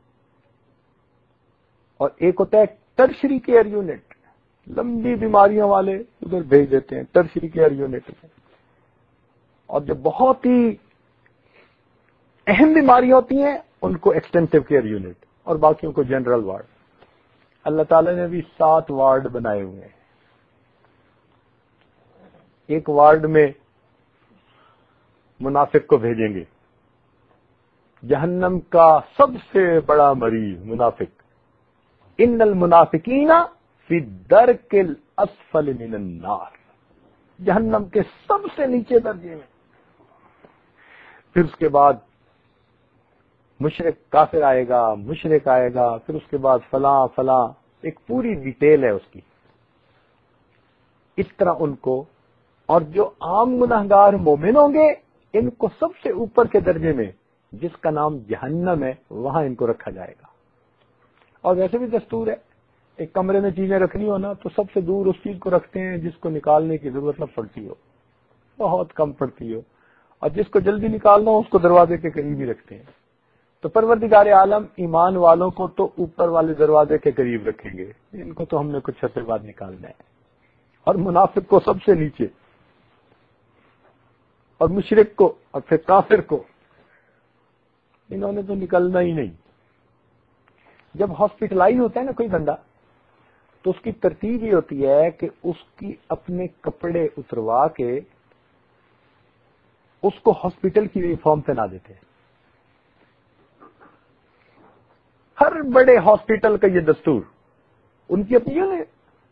اور ایک ہوتا ہے ٹرشری کیئر یونٹ، لمبی بیماریوں والے ادھر بھیج دیتے ہیں ٹرشری کیئر یونٹ میں، اور جو بہت ہی اہم بیماریاں ہوتی ہیں ان کو ایکسٹینسو کیئر یونٹ، اور باقیوں کو جنرل وارڈ۔ اللہ تعالی نے بھی 7 وارڈ بنائے ہوئے ہیں۔ ایک وارڈ میں منافق کو بھیجیں گے، جہنم کا سب سے بڑا مریض منافق، ان المنافقین فی الدرک الاسفل من النار، جہنم کے سب سے نیچے درجے میں۔ پھر اس کے بعد مشرک کافر آئے گا، مشرک آئے گا، پھر اس کے بعد فلاں فلاں، ایک پوری ڈیٹیل ہے اس کی۔ اس طرح ان کو، اور جو عام گناہگار مومن ہوں گے ان کو سب سے اوپر کے درجے میں جس کا نام جہنم ہے وہاں ان کو رکھا جائے گا۔ اور ویسے بھی دستور ہے، ایک کمرے میں چیزیں رکھنی ہو نا تو سب سے دور اس چیز کو رکھتے ہیں جس کو نکالنے کی ضرورت نہ پڑتی ہو، بہت کم پڑتی ہو، اور جس کو جلدی نکالنا ہو اس کو دروازے کے قریب ہی رکھتے ہیں۔ تو پروردگار عالم ایمان والوں کو تو اوپر والے دروازے کے قریب رکھیں گے، ان کو تو ہم نے کچھ عرصے بعد نکالنا ہے، اور منافق کو سب سے نیچے، اور مشرک کو، اور پھر کافر کو، انہوں نے تو نکلنا ہی نہیں۔ جب ہاسپٹلائز ہوتا ہے نا کوئی بندہ تو اس کی ترتیب یہ ہوتی ہے کہ اس کی اپنے کپڑے اتروا کے اس کو ہاسپٹل کی یونیفارم پہنا دیتے ہیں۔ ہر بڑے ہاسپٹل کا یہ دستور، ان کی اپنی ہے،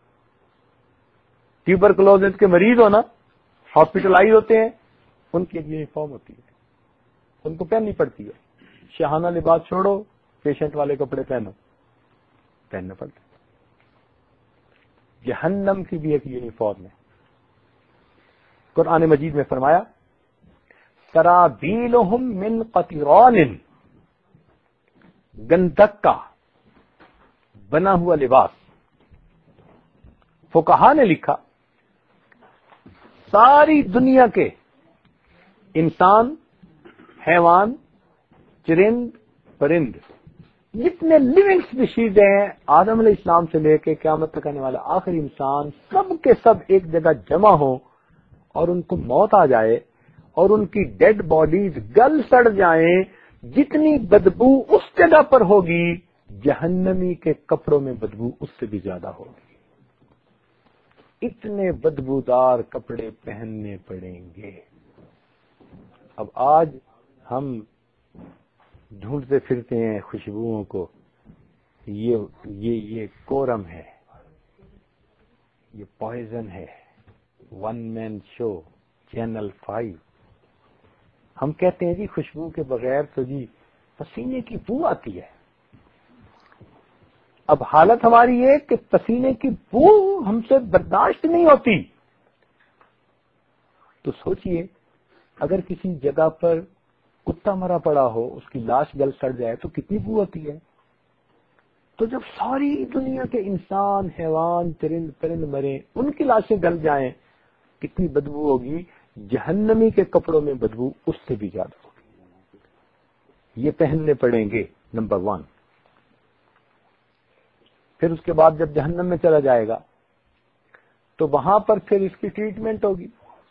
ٹیوبرکلوزس کے مریض ہونا ہاسپٹلائز ہوتے ہیں، ان کی ایک یونیفارم ہوتی ہے، ان کو پہننی پڑتی ہے۔ شاہانہ لباس چھوڑو، پیشنٹ والے کپڑے پہننا پڑتے ہیں۔ جہنم کی بھی ایک یونیفارم ہے۔ قرآن مجید میں فرمایا سرابیلہم من قطران، گندھک کا بنا ہوا لباس۔ فقہا نے لکھا ساری دنیا کے انسان، حیوان، چرند، پرند، جتنے لیونگ اسپیشیز ہیں آدم علیہ السلام سے لے کے قیامت تک آنے والا آخری انسان، سب کے سب ایک جگہ جمع ہوں اور ان کو موت آ جائے اور ان کی ڈیڈ باڈیز گل سڑ جائیں، جتنی بدبو اس جگہ پر ہوگی جہنمی کے کپڑوں میں بدبو اس سے بھی زیادہ ہوگی۔ اتنے بدبودار کپڑے پہننے پڑیں گے۔ اب آج ہم ڈھونڈتے پھرتے ہیں خوشبوؤں کو، یہ کورم ہے، یہ پوائزن ہے، ون مین شو، چینل 5۔ ہم کہتے ہیں جی خوشبو کے بغیر تو جی پسینے کی بو آتی ہے۔ اب حالت ہماری یہ کہ پسینے کی بو ہم سے برداشت نہیں ہوتی۔ تو سوچئے اگر کسی جگہ پر کتا مرا پڑا ہو، اس کی لاش گل سڑ جائے تو کتنی بو ہوتی ہے۔ تو جب ساری دنیا کے انسان، حیوان، چرند پرند مرے، ان کی لاشیں گل جائیں کتنی بدبو ہوگی۔ جہنمی کے کپڑوں میں بدبو اس سے بھی زیادہ ہوگی۔ یہ پہننے پڑیں گے، نمبر 1۔ پھر اس کے بعد جب جہنم میں چلا جائے گا تو وہاں پر پھر اس کی ٹریٹمنٹ ہوگی۔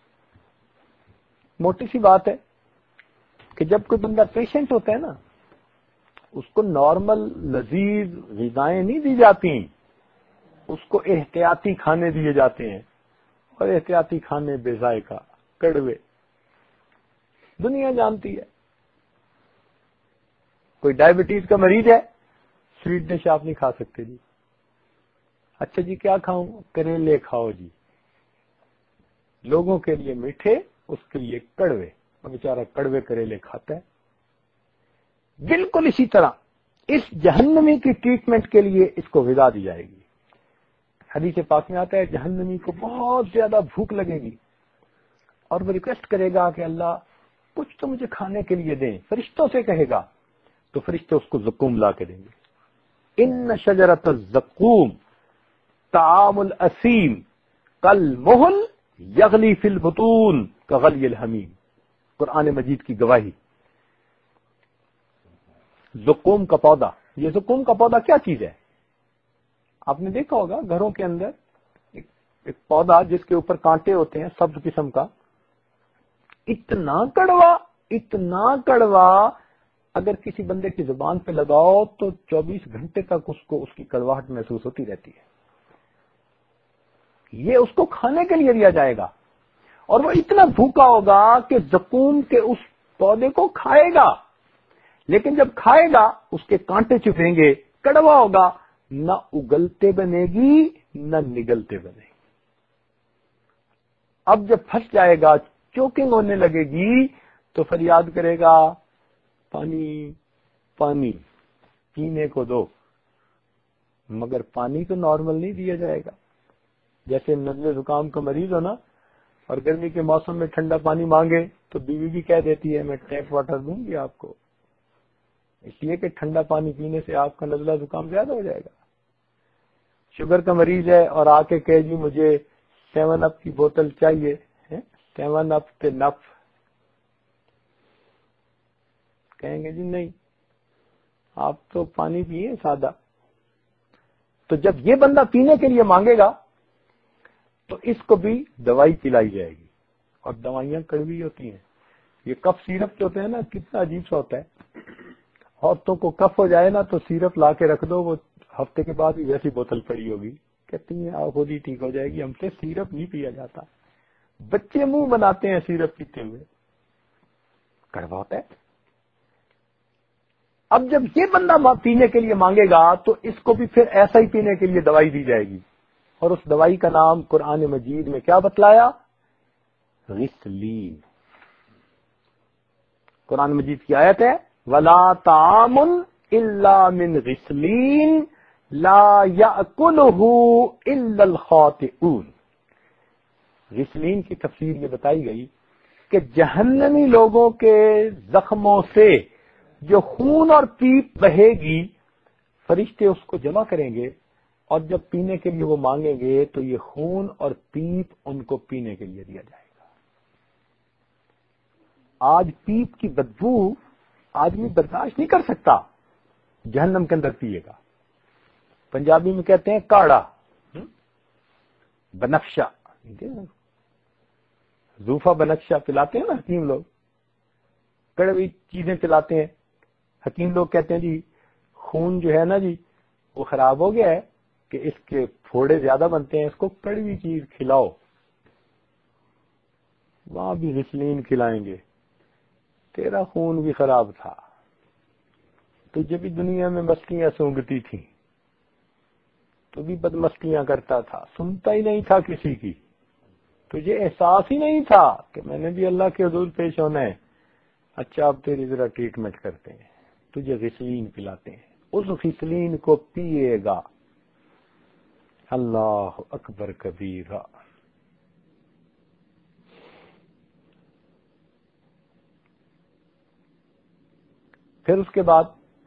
موٹی سی بات ہے کہ جب کوئی بندہ پیشنٹ ہوتا ہے نا، اس کو نارمل لذیذ غذائیں نہیں دی جاتی، اس کو احتیاطی کھانے دیے جاتے ہیں، اور احتیاطی کھانے بے ذائقہ، کڑوے، دنیا جانتی ہے۔ کوئی ڈائبٹیز کا مریض ہے، سویٹ ڈش آپ نہیں کھا سکتے جی۔ اچھا جی کیا کھاؤں؟ کریلے کھاؤ جی۔ لوگوں کے لیے میٹھے، اس کے لیے کڑوے، اور بیچارہ کڑوے کریلے کھاتا ہے۔ بالکل اسی طرح اس جہنمی کی ٹریٹمنٹ کے لیے اس کو غذا دی جائے گی۔ حدیث پاک میں آتا ہے جہنمی کو بہت زیادہ بھوک لگے گی اور وہ ریکویسٹ کرے گا کہ اللہ کچھ تو مجھے کھانے کے لیے دیں، فرشتوں سے کہے گا، تو فرشتے اس کو زقوم لا کے دیں گے۔ ان شجرۃ الزقوم طعام الاسیم کالمہل یغلی فی البطون کغلی الحمیم، قرآن مجید کی گواہی۔ زقوم کا پودا، یہ زقوم کا پودا کیا چیز ہے؟ آپ نے دیکھا ہوگا گھروں کے اندر ایک پودا جس کے اوپر کانٹے ہوتے ہیں، سبز قسم کا، اتنا کڑوا اگر کسی بندے کی زبان پہ لگاؤ تو 24 گھنٹے تک اس کو اس کی کڑواہٹ محسوس ہوتی رہتی ہے۔ یہ اس کو کھانے کے لیے دیا جائے گا اور وہ اتنا بھوکا ہوگا کہ زقوم کے اس پودے کو کھائے گا، لیکن جب کھائے گا اس کے کانٹے چبھیں گے، کڑوا ہوگا، نہ اگلتے بنے گی نہ نگلتے بنے گی۔ اب جب پھنس جائے گا، چوکنگ ہونے لگے گی، تو فریاد کرے گا پانی پانی، پینے کو دو، مگر پانی تو نارمل نہیں دیا جائے گا۔ جیسے نزلے زکام کا مریض ہو نا اور گرمی کے موسم میں ٹھنڈا پانی مانگے تو بیوی بھی کہہ دیتی ہے میں ٹیپ واٹر دوں گی آپ کو، اس لیے کہ ٹھنڈا پانی پینے سے آپ کا نزلہ زکام زیادہ ہو جائے گا۔ شوگر کا مریض ہے اور آ کے کہے جی مجھے 7 اپ کی بوتل چاہیے، 7 اپ تے نف، کہیں گے جی نہیں آپ تو پانی پیئے سادہ۔ تو جب یہ بندہ پینے کے لیے مانگے گا تو اس کو بھی دوائی پلائی جائے گی، اور دوائیاں کڑوی ہوتی ہیں۔ یہ کف سیرپ جو ہوتے ہیں نا، کتنا عجیب سا ہوتا ہے۔ عورتوں کو کف ہو جائے نا تو سیرپ لا کے رکھ دو، وہ ہفتے کے بعد ہی ویسی بوتل پڑی ہوگی، کہتی ہیں آپ خود ہی ٹھیک ہو جائے گی، ہم سے سیرپ نہیں پیا جاتا۔ بچے منہ بناتے ہیں سیرپ پیتے ہوئے، کڑوا ہوتا ہے۔ اب جب یہ بندہ پینے کے لیے مانگے گا تو اس کو بھی پھر ایسا ہی پینے کے لیے دوائی دی جائے گی، اور اس دوائی کا نام قرآن مجید میں کیا بتلایا؟ غسلین۔ قرآن مجید کی آیت ہے وَلَا طَعَامٌ إِلَّا مِنْ غِسْلِينَ لَا يَأْكُلُهُ إِلَّا الْخَاطِئُونَ۔ غسلین کی تفسیر یہ بتائی گئی کہ جہنمی لوگوں کے زخموں سے جو خون اور پیپ بہے گی، فرشتے اس کو جمع کریں گے اور جب پینے کے لیے وہ مانگیں گے تو یہ خون اور پیپ ان کو پینے کے لیے دیا جائے گا۔ آج پیپ کی بدبو آدمی برداشت نہیں کر سکتا، جہنم کے اندر پیے گا۔ پنجابی میں کہتے ہیں کاڑا، بنفشہ، زوفا بنفشہ پلاتے ہیں نا حکیم لوگ، کڑوی چیزیں پلاتے ہیں۔ حکیم لوگ کہتے ہیں جی خون جو ہے نا جی وہ خراب ہو گیا ہے کہ اس کے پھوڑے زیادہ بنتے ہیں، اس کو کڑوی چیز کھلاؤ۔ وہاں بھی غسلین کھلائیں گے، تیرا خون بھی خراب تھا، تجھے بھی دنیا میں مستیاں سونگتی تھیں، تو بھی بدمستیاں کرتا تھا، سنتا ہی نہیں تھا کسی کی، تجھے احساس ہی نہیں تھا کہ میں نے بھی اللہ کے حضور پیش ہونا ہے۔ اچھا اب تیری ذرا ٹریٹمنٹ کرتے ہیں، تجھے غسلین پلاتے ہیں، اس غسلین کو پیے گا۔ اللہ اکبر کبیرہ۔ پھر اس کے بعد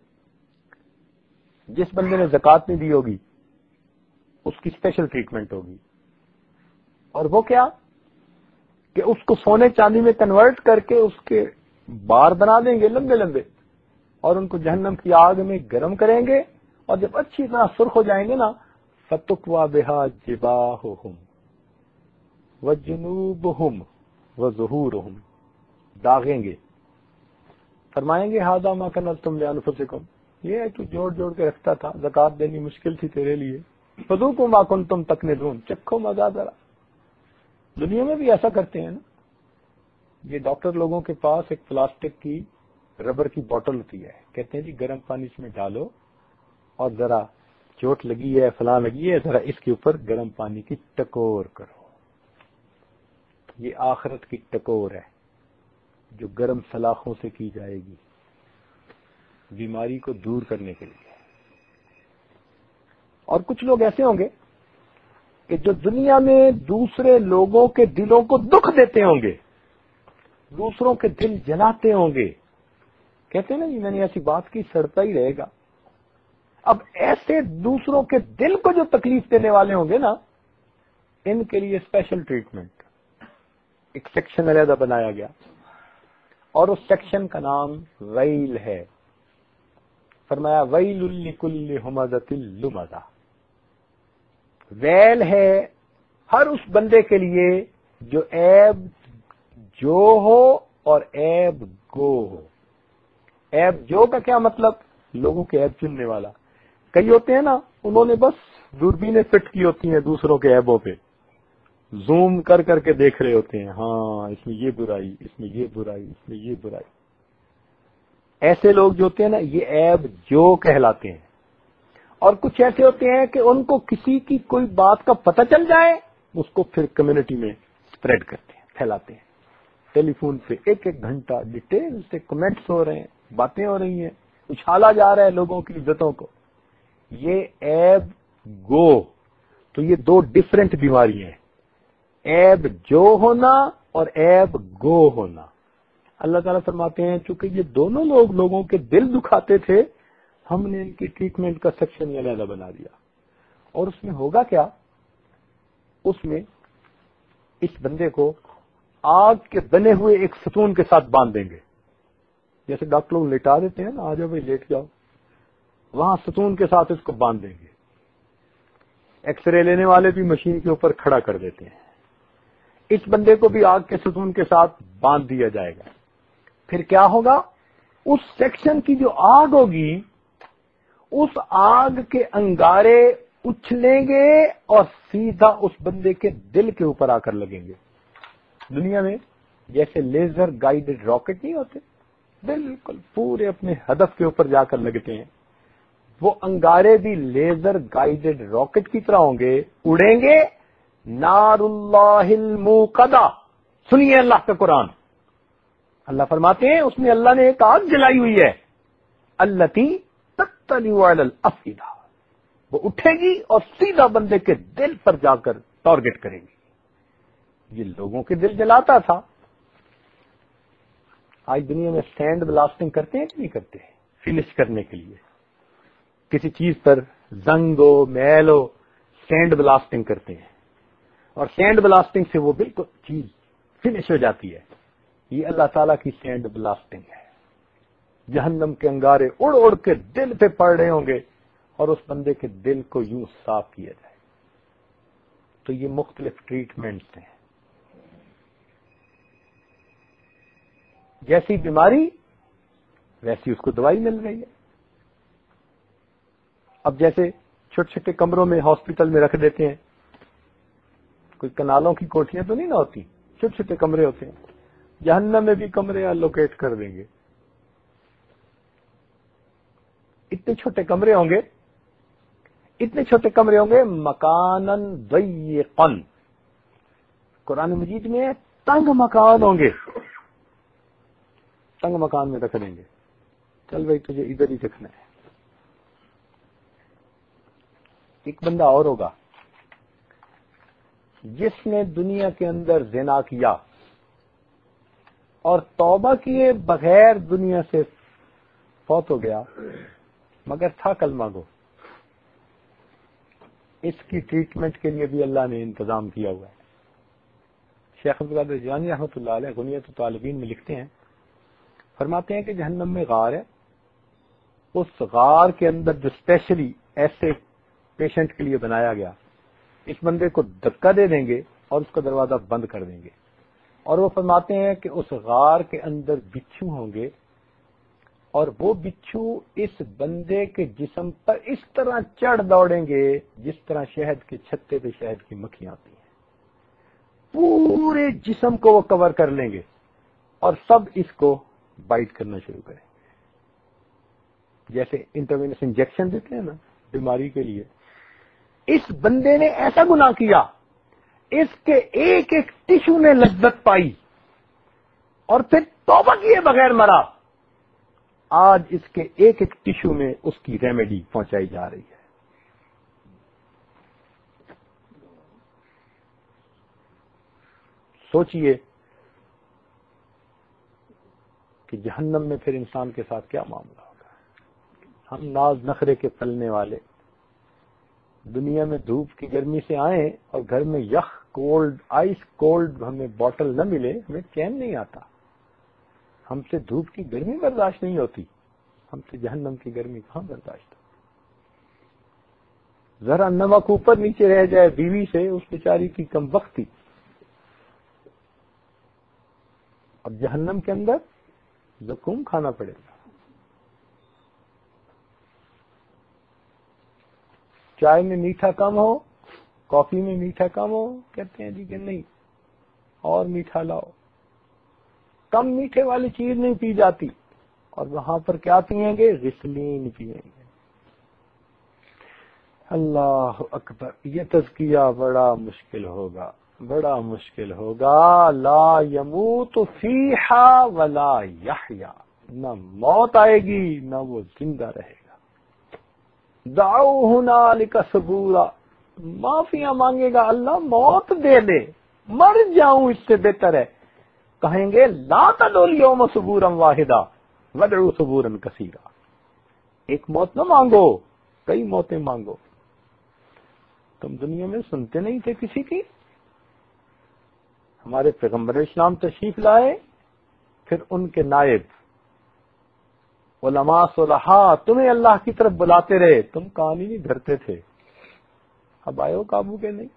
جس بندے نے زکوٰۃ نہیں دی ہوگی اس کی اسپیشل ٹریٹمنٹ ہوگی، اور وہ کیا کہ اس کو سونے چاندی میں کنورٹ کر کے اس کے بار بنا دیں گے لمبے لمبے، اور ان کو جہنم کی آگ میں گرم کریں گے، اور جب اچھی طرح سرخ ہو جائیں گے نا فَتُقْوَى بِهَا جِبَاهُهُمْ وَجُنُوبُهُمْ وَظُهُورُهُمْ، داغیں گے، فرمائیں گے هَذَا مَا كَنَزْتُمْ لِأَنفُسِكُمْ، یہ ہے تو جوڑ جوڑ کے رکھتا تھا، زکوٰۃ دینی مشکل تھی تیرے لیے، فَذُوقُوا مَا كُنتُمْ تَكْنِزُونَ، چکھو مزہ ذرا۔ دنیا میں بھی ایسا کرتے ہیں نا، یہ ڈاکٹر لوگوں کے پاس ایک پلاسٹک کی ربر کی بوتل ہوتی ہے، کہتے ہیں جی گرم پانی اس میں ڈالو اور ذرا چوٹ لگی ہے فلاں لگی ہے، ذرا اس کے اوپر گرم پانی کی ٹکور کرو۔ یہ آخرت کی ٹکور ہے جو گرم سلاخوں سے کی جائے گی بیماری کو دور کرنے کے لیے۔ اور کچھ لوگ ایسے ہوں گے کہ جو دنیا میں دوسرے لوگوں کے دلوں کو دکھ دیتے ہوں گے، دوسروں کے دل جلاتے ہوں گے، کہتے ہیں نا جی میں نے ایسی بات کی سڑتا ہی رہے گا. اب ایسے دوسروں کے دل کو جو تکلیف دینے والے ہوں گے نا، ان کے لیے اسپیشل ٹریٹمنٹ، ایک سیکشن علیحدہ بنایا گیا، اور اس سیکشن کا نام ویل ہے. فرمایا ویل لکل ہمزۃ لمزہ، ویل ہے ہر اس بندے کے لیے جو عیب جو ہو اور عیب گو ہو. عیب جو کا کیا مطلب؟ لوگوں کے عیب چننے والا. کئی ہوتے ہیں نا، انہوں نے بس دوربینیں فٹ کی ہوتی ہیں دوسروں کے عیبوں پہ، زوم کر کر کے دیکھ رہے ہوتے ہیں، ہاں اس میں یہ برائی، اس میں یہ برائی، اس میں یہ برائی. ایسے لوگ جو ہوتے ہیں نا، یہ عیب جو کہلاتے ہیں. اور کچھ ایسے ہوتے ہیں کہ ان کو کسی کی کوئی بات کا پتہ چل جائے، اس کو پھر کمیونٹی میں سپریڈ کرتے ہیں، پھیلاتے ہیں. ٹیلی فون پہ ایک ایک گھنٹہ ڈیٹیل سے کمنٹس ہو رہے ہیں، باتیں ہو رہی ہیں، اچھالا جا رہا ہے لوگوں کی عزتوں کو. یہ عیب گو. تو یہ دو ڈفرنٹ بیماریاں ہیں، عیب جو ہونا اور عیب گو ہونا. اللہ تعالیٰ فرماتے ہیں چونکہ یہ دونوں لوگ لوگوں کے دل دکھاتے تھے، ہم نے ان کی ٹریٹمنٹ کا سیکشن یہ علیحدہ بنا دیا. اور اس میں ہوگا کیا؟ اس میں اس بندے کو آگ کے بنے ہوئے ایک ستون کے ساتھ باندھ دیں گے. جیسے ڈاکٹر لوگ لٹا دیتے ہیں نا، آ جاؤ بھائی لیٹ جاؤ، وہاں ستون کے ساتھ اس کو باندھ دیں گے. ایکس رے لینے والے بھی مشین کے اوپر کھڑا کر دیتے ہیں. اس بندے کو بھی آگ کے ستون کے ساتھ باندھ دیا جائے گا. پھر کیا ہوگا؟ اس سیکشن کی جو آگ ہوگی، اس آگ کے انگارے اچھلیں گے اور سیدھا اس بندے کے دل کے اوپر آ کر لگیں گے. دنیا میں جیسے لیزر گائیڈڈ راکٹ نہیں ہوتے، بالکل پورے اپنے ہدف کے اوپر جا کر لگتے ہیں، وہ انگارے بھی لیزر گائیڈڈ راکٹ کی طرح ہوں گے، اڑیں گے. نار اللہ الموقدہ، سنیے اللہ کا قرآن. اللہ فرماتے ہیں اس میں اللہ نے ایک آگ جلائی ہوئی ہے، التی تطلع علی الافئدہ، وہ اٹھے گی اور سیدھا بندے کے دل پر جا کر ٹارگٹ کرے گی. یہ لوگوں کے دل جلاتا تھا. آج دنیا میں سینڈ بلاسٹنگ کرتے ہیں کہ نہیں کرتے؟ فنش کرنے کے لیے کسی چیز پر زنگ ہو میل ہو، سینڈ بلاسٹنگ کرتے ہیں، اور سینڈ بلاسٹنگ سے وہ بالکل چیز فنش ہو جاتی ہے. یہ اللہ تعالیٰ کی سینڈ بلاسٹنگ ہے. جہنم کے انگارے اڑ اڑ کے دل پہ پڑ رہے ہوں گے اور اس بندے کے دل کو یوں صاف کیا جائے. تو یہ مختلف ٹریٹمنٹس ہیں. جیسی بیماری ویسی اس کو دوائی مل رہی ہے. اب جیسے چھوٹے چھوٹے کمروں میں ہاسپٹل میں رکھ دیتے ہیں، کوئی کنالوں کی کوٹھیاں تو نہیں نہ ہوتی، چھوٹے چھوٹے کمرے ہوتے ہیں. جہنم میں بھی کمرے الوکیٹ کر دیں گے. اتنے چھوٹے کمرے ہوں گے، اتنے چھوٹے کمرے ہوں گے، مکانن ضیقن، قرآن مجید میں تنگ مکان ہوں گے. تنگ مکان میں رکھ دیں گے، چل بھائی تجھے ادھر ہی رکھنا ہے. ایک بندہ اور ہوگا جس نے دنیا کے اندر زنا کیا اور توبہ کیے بغیر دنیا سے فوت ہو گیا، مگر تھا کلمہ گو. اس کی ٹریٹمنٹ کے لیے بھی اللہ نے انتظام کیا ہوا ہے. شیخ عبدالقادر جیلانی رحمۃ اللہ علیہ غنیۃ الطالبین میں لکھتے ہیں، فرماتے ہیں کہ جہنم میں غار ہے، اس غار کے اندر جو اسپیشلی ایسے پیشنٹ کے لیے بنایا گیا، اس بندے کو دھکا دے دیں گے اور اس کا دروازہ بند کر دیں گے. اور وہ فرماتے ہیں کہ اس غار کے اندر بچھو ہوں گے، اور وہ بچھو اس بندے کے جسم پر اس طرح چڑھ دوڑیں گے جس طرح شہد کے چھتے پہ شہد کی مکھیاں آتی ہیں. پورے جسم کو وہ کور کر لیں گے اور سب اس کو بائٹ کرنا شروع کریں گے. جیسے انٹروینس انجیکشن دیتے ہیں نا بیماری کے لیے. اس بندے نے ایسا گناہ کیا، اس کے ایک ایک ٹشو نے لذت پائی اور پھر توبہ کیے بغیر مرا. آج اس کے ایک ایک ٹشو میں اس کی ریمیڈی پہنچائی جا رہی ہے. سوچئے کہ جہنم میں پھر انسان کے ساتھ کیا معاملہ ہوگا۔ ہم ناز نخرے کے پلنے والے دنیا میں دھوپ کی گرمی سے آئیں اور گھر میں یخ کولڈ آئس کولڈ ہمیں بوٹل نہ ملے، ہمیں چین نہیں آتا۔ ہم سے دھوپ کی گرمی برداشت نہیں ہوتی، ہم سے جہنم کی گرمی کہاں برداشت ہو؟ ذرا نمک اوپر نیچے رہ جائے بیوی سے، اس بیچاری کی کم بختی۔ اب جہنم کے اندر زکوم کھانا پڑے گا۔ چائے میں میٹھا کم ہو، کافی میں میٹھا کم ہو، کہتے ہیں جی کہ نہیں اور میٹھا لاؤ۔ کم میٹھے والی چیز نہیں پی جاتی، اور وہاں پر کیا پیئیں گے؟ غسلین پیئیں گے۔ اللہ اکبر، یہ تزکیہ بڑا مشکل ہوگا، بڑا مشکل ہوگا۔ لا یموت فیہا ولا یحیا، نہ موت آئے گی نہ وہ زندہ رہے گا۔ دعوا ہنالک ثبورا، معافیاں مانگے گا اللہ موت دے دے، مر جاؤں اس سے بہتر ہے۔ کہیں گے لا تدعوا اليوم ثبورا واحدا وادعوا ثبورا کثیرا، ایک موت نہ مانگو، کئی موتیں مانگو۔ تم دنیا میں سنتے نہیں تھے کسی کی؟ ہمارے پیغمبر اسلام تشریف لائے، پھر ان کے نائب علماء صلحاء تمہیں اللہ کی طرف بلاتے رہے، تم کہانی نہیں دھرتے تھے، اب آئے ہو قابو کے نہیں۔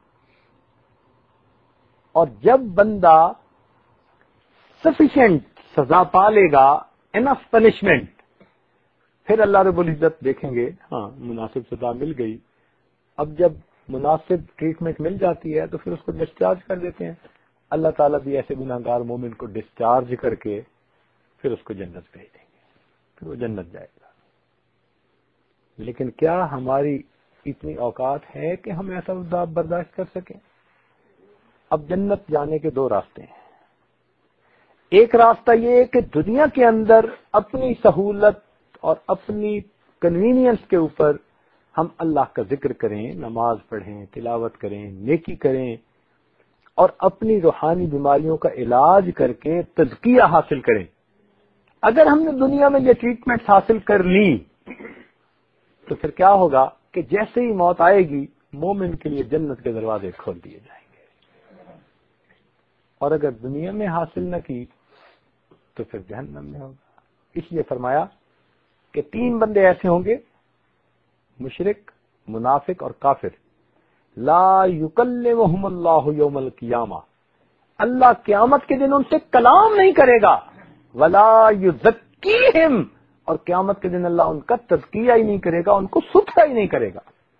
اور جب بندہ سفیشینٹ سزا پا لے گا، انف پنشمنٹ، پھر اللہ رب العزت دیکھیں گے ہاں مناسب سزا مل گئی۔ اب جب مناسب ٹریٹمنٹ مل جاتی ہے تو پھر اس کو ڈسچارج کر دیتے ہیں۔ اللہ تعالیٰ بھی ایسے گناہگار مومن کو ڈسچارج کر کے پھر اس کو جنت بھیج دیں گے، پھر وہ جنت جائے گا۔ لیکن کیا ہماری اتنی اوقات ہے کہ ہم ایسا عذاب برداشت کر سکیں؟ اب جنت جانے کے دو راستے ہیں۔ ایک راستہ یہ ہے کہ دنیا کے اندر اپنی سہولت اور اپنی کنوینئنس کے اوپر ہم اللہ کا ذکر کریں، نماز پڑھیں، تلاوت کریں، نیکی کریں، اور اپنی روحانی بیماریوں کا علاج کر کے تزکیہ حاصل کریں۔ اگر ہم نے دنیا میں یہ ٹریٹمنٹ حاصل کر لی تو پھر کیا ہوگا کہ جیسے ہی موت آئے گی مومن کے لیے جنت کے دروازے کھول دیے جائیں گے، اور اگر دنیا میں حاصل نہ کی تو پھر جہنم میں ہوگا۔ اس لیے فرمایا کہ تین بندے ایسے ہوں گے، مشرک، منافق اور کافر، لا یکلمہم اللہ یوم القیامہ، اللہ قیامت کے دن ان سے کلام نہیں کرے گا، ولا یزکیہم، اور قیامت کے دن اللہ ان کا تزکیہ ہی نہیں کرے گا، ان کو ستھرا ہی نہیں کرے گا۔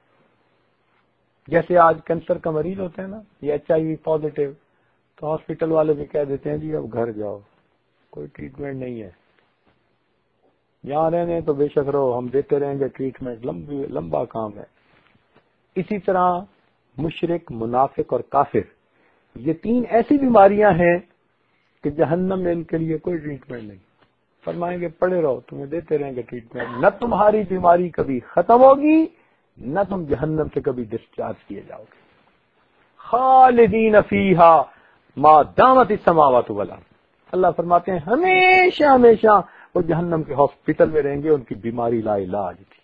جیسے آج کینسر کا مریض ہوتا ہے نا، یہ HIV پازیٹیو، تو ہاسپٹل والے بھی کہہ دیتے ہیں جی اب گھر جاؤ، کوئی ٹریٹمنٹ نہیں ہے، یہاں رہنے تو بے شک رہو، ہم دیتے رہیں گے ٹریٹمنٹ، لمبا کام ہے۔ اسی طرح مشرک، منافق اور کافر، یہ تین ایسی بیماریاں ہیں کہ جہنم میں ان کے لیے کوئی ٹریٹمنٹ نہیں۔ فرمائیں گے پڑے رہو، تمہیں دیتے رہیں گے ٹریٹمنٹ، نہ تمہاری بیماری کبھی ختم ہوگی نہ تم جہنم سے کبھی ڈسچارج کیے جاؤ گے۔ خالدین فیہا ما دامت السماوات والارض، اللہ فرماتے ہیں ہمیشہ ہمیشہ وہ جہنم کے ہاسپٹل میں رہیں گے، ان کی بیماری لا علاج تھی۔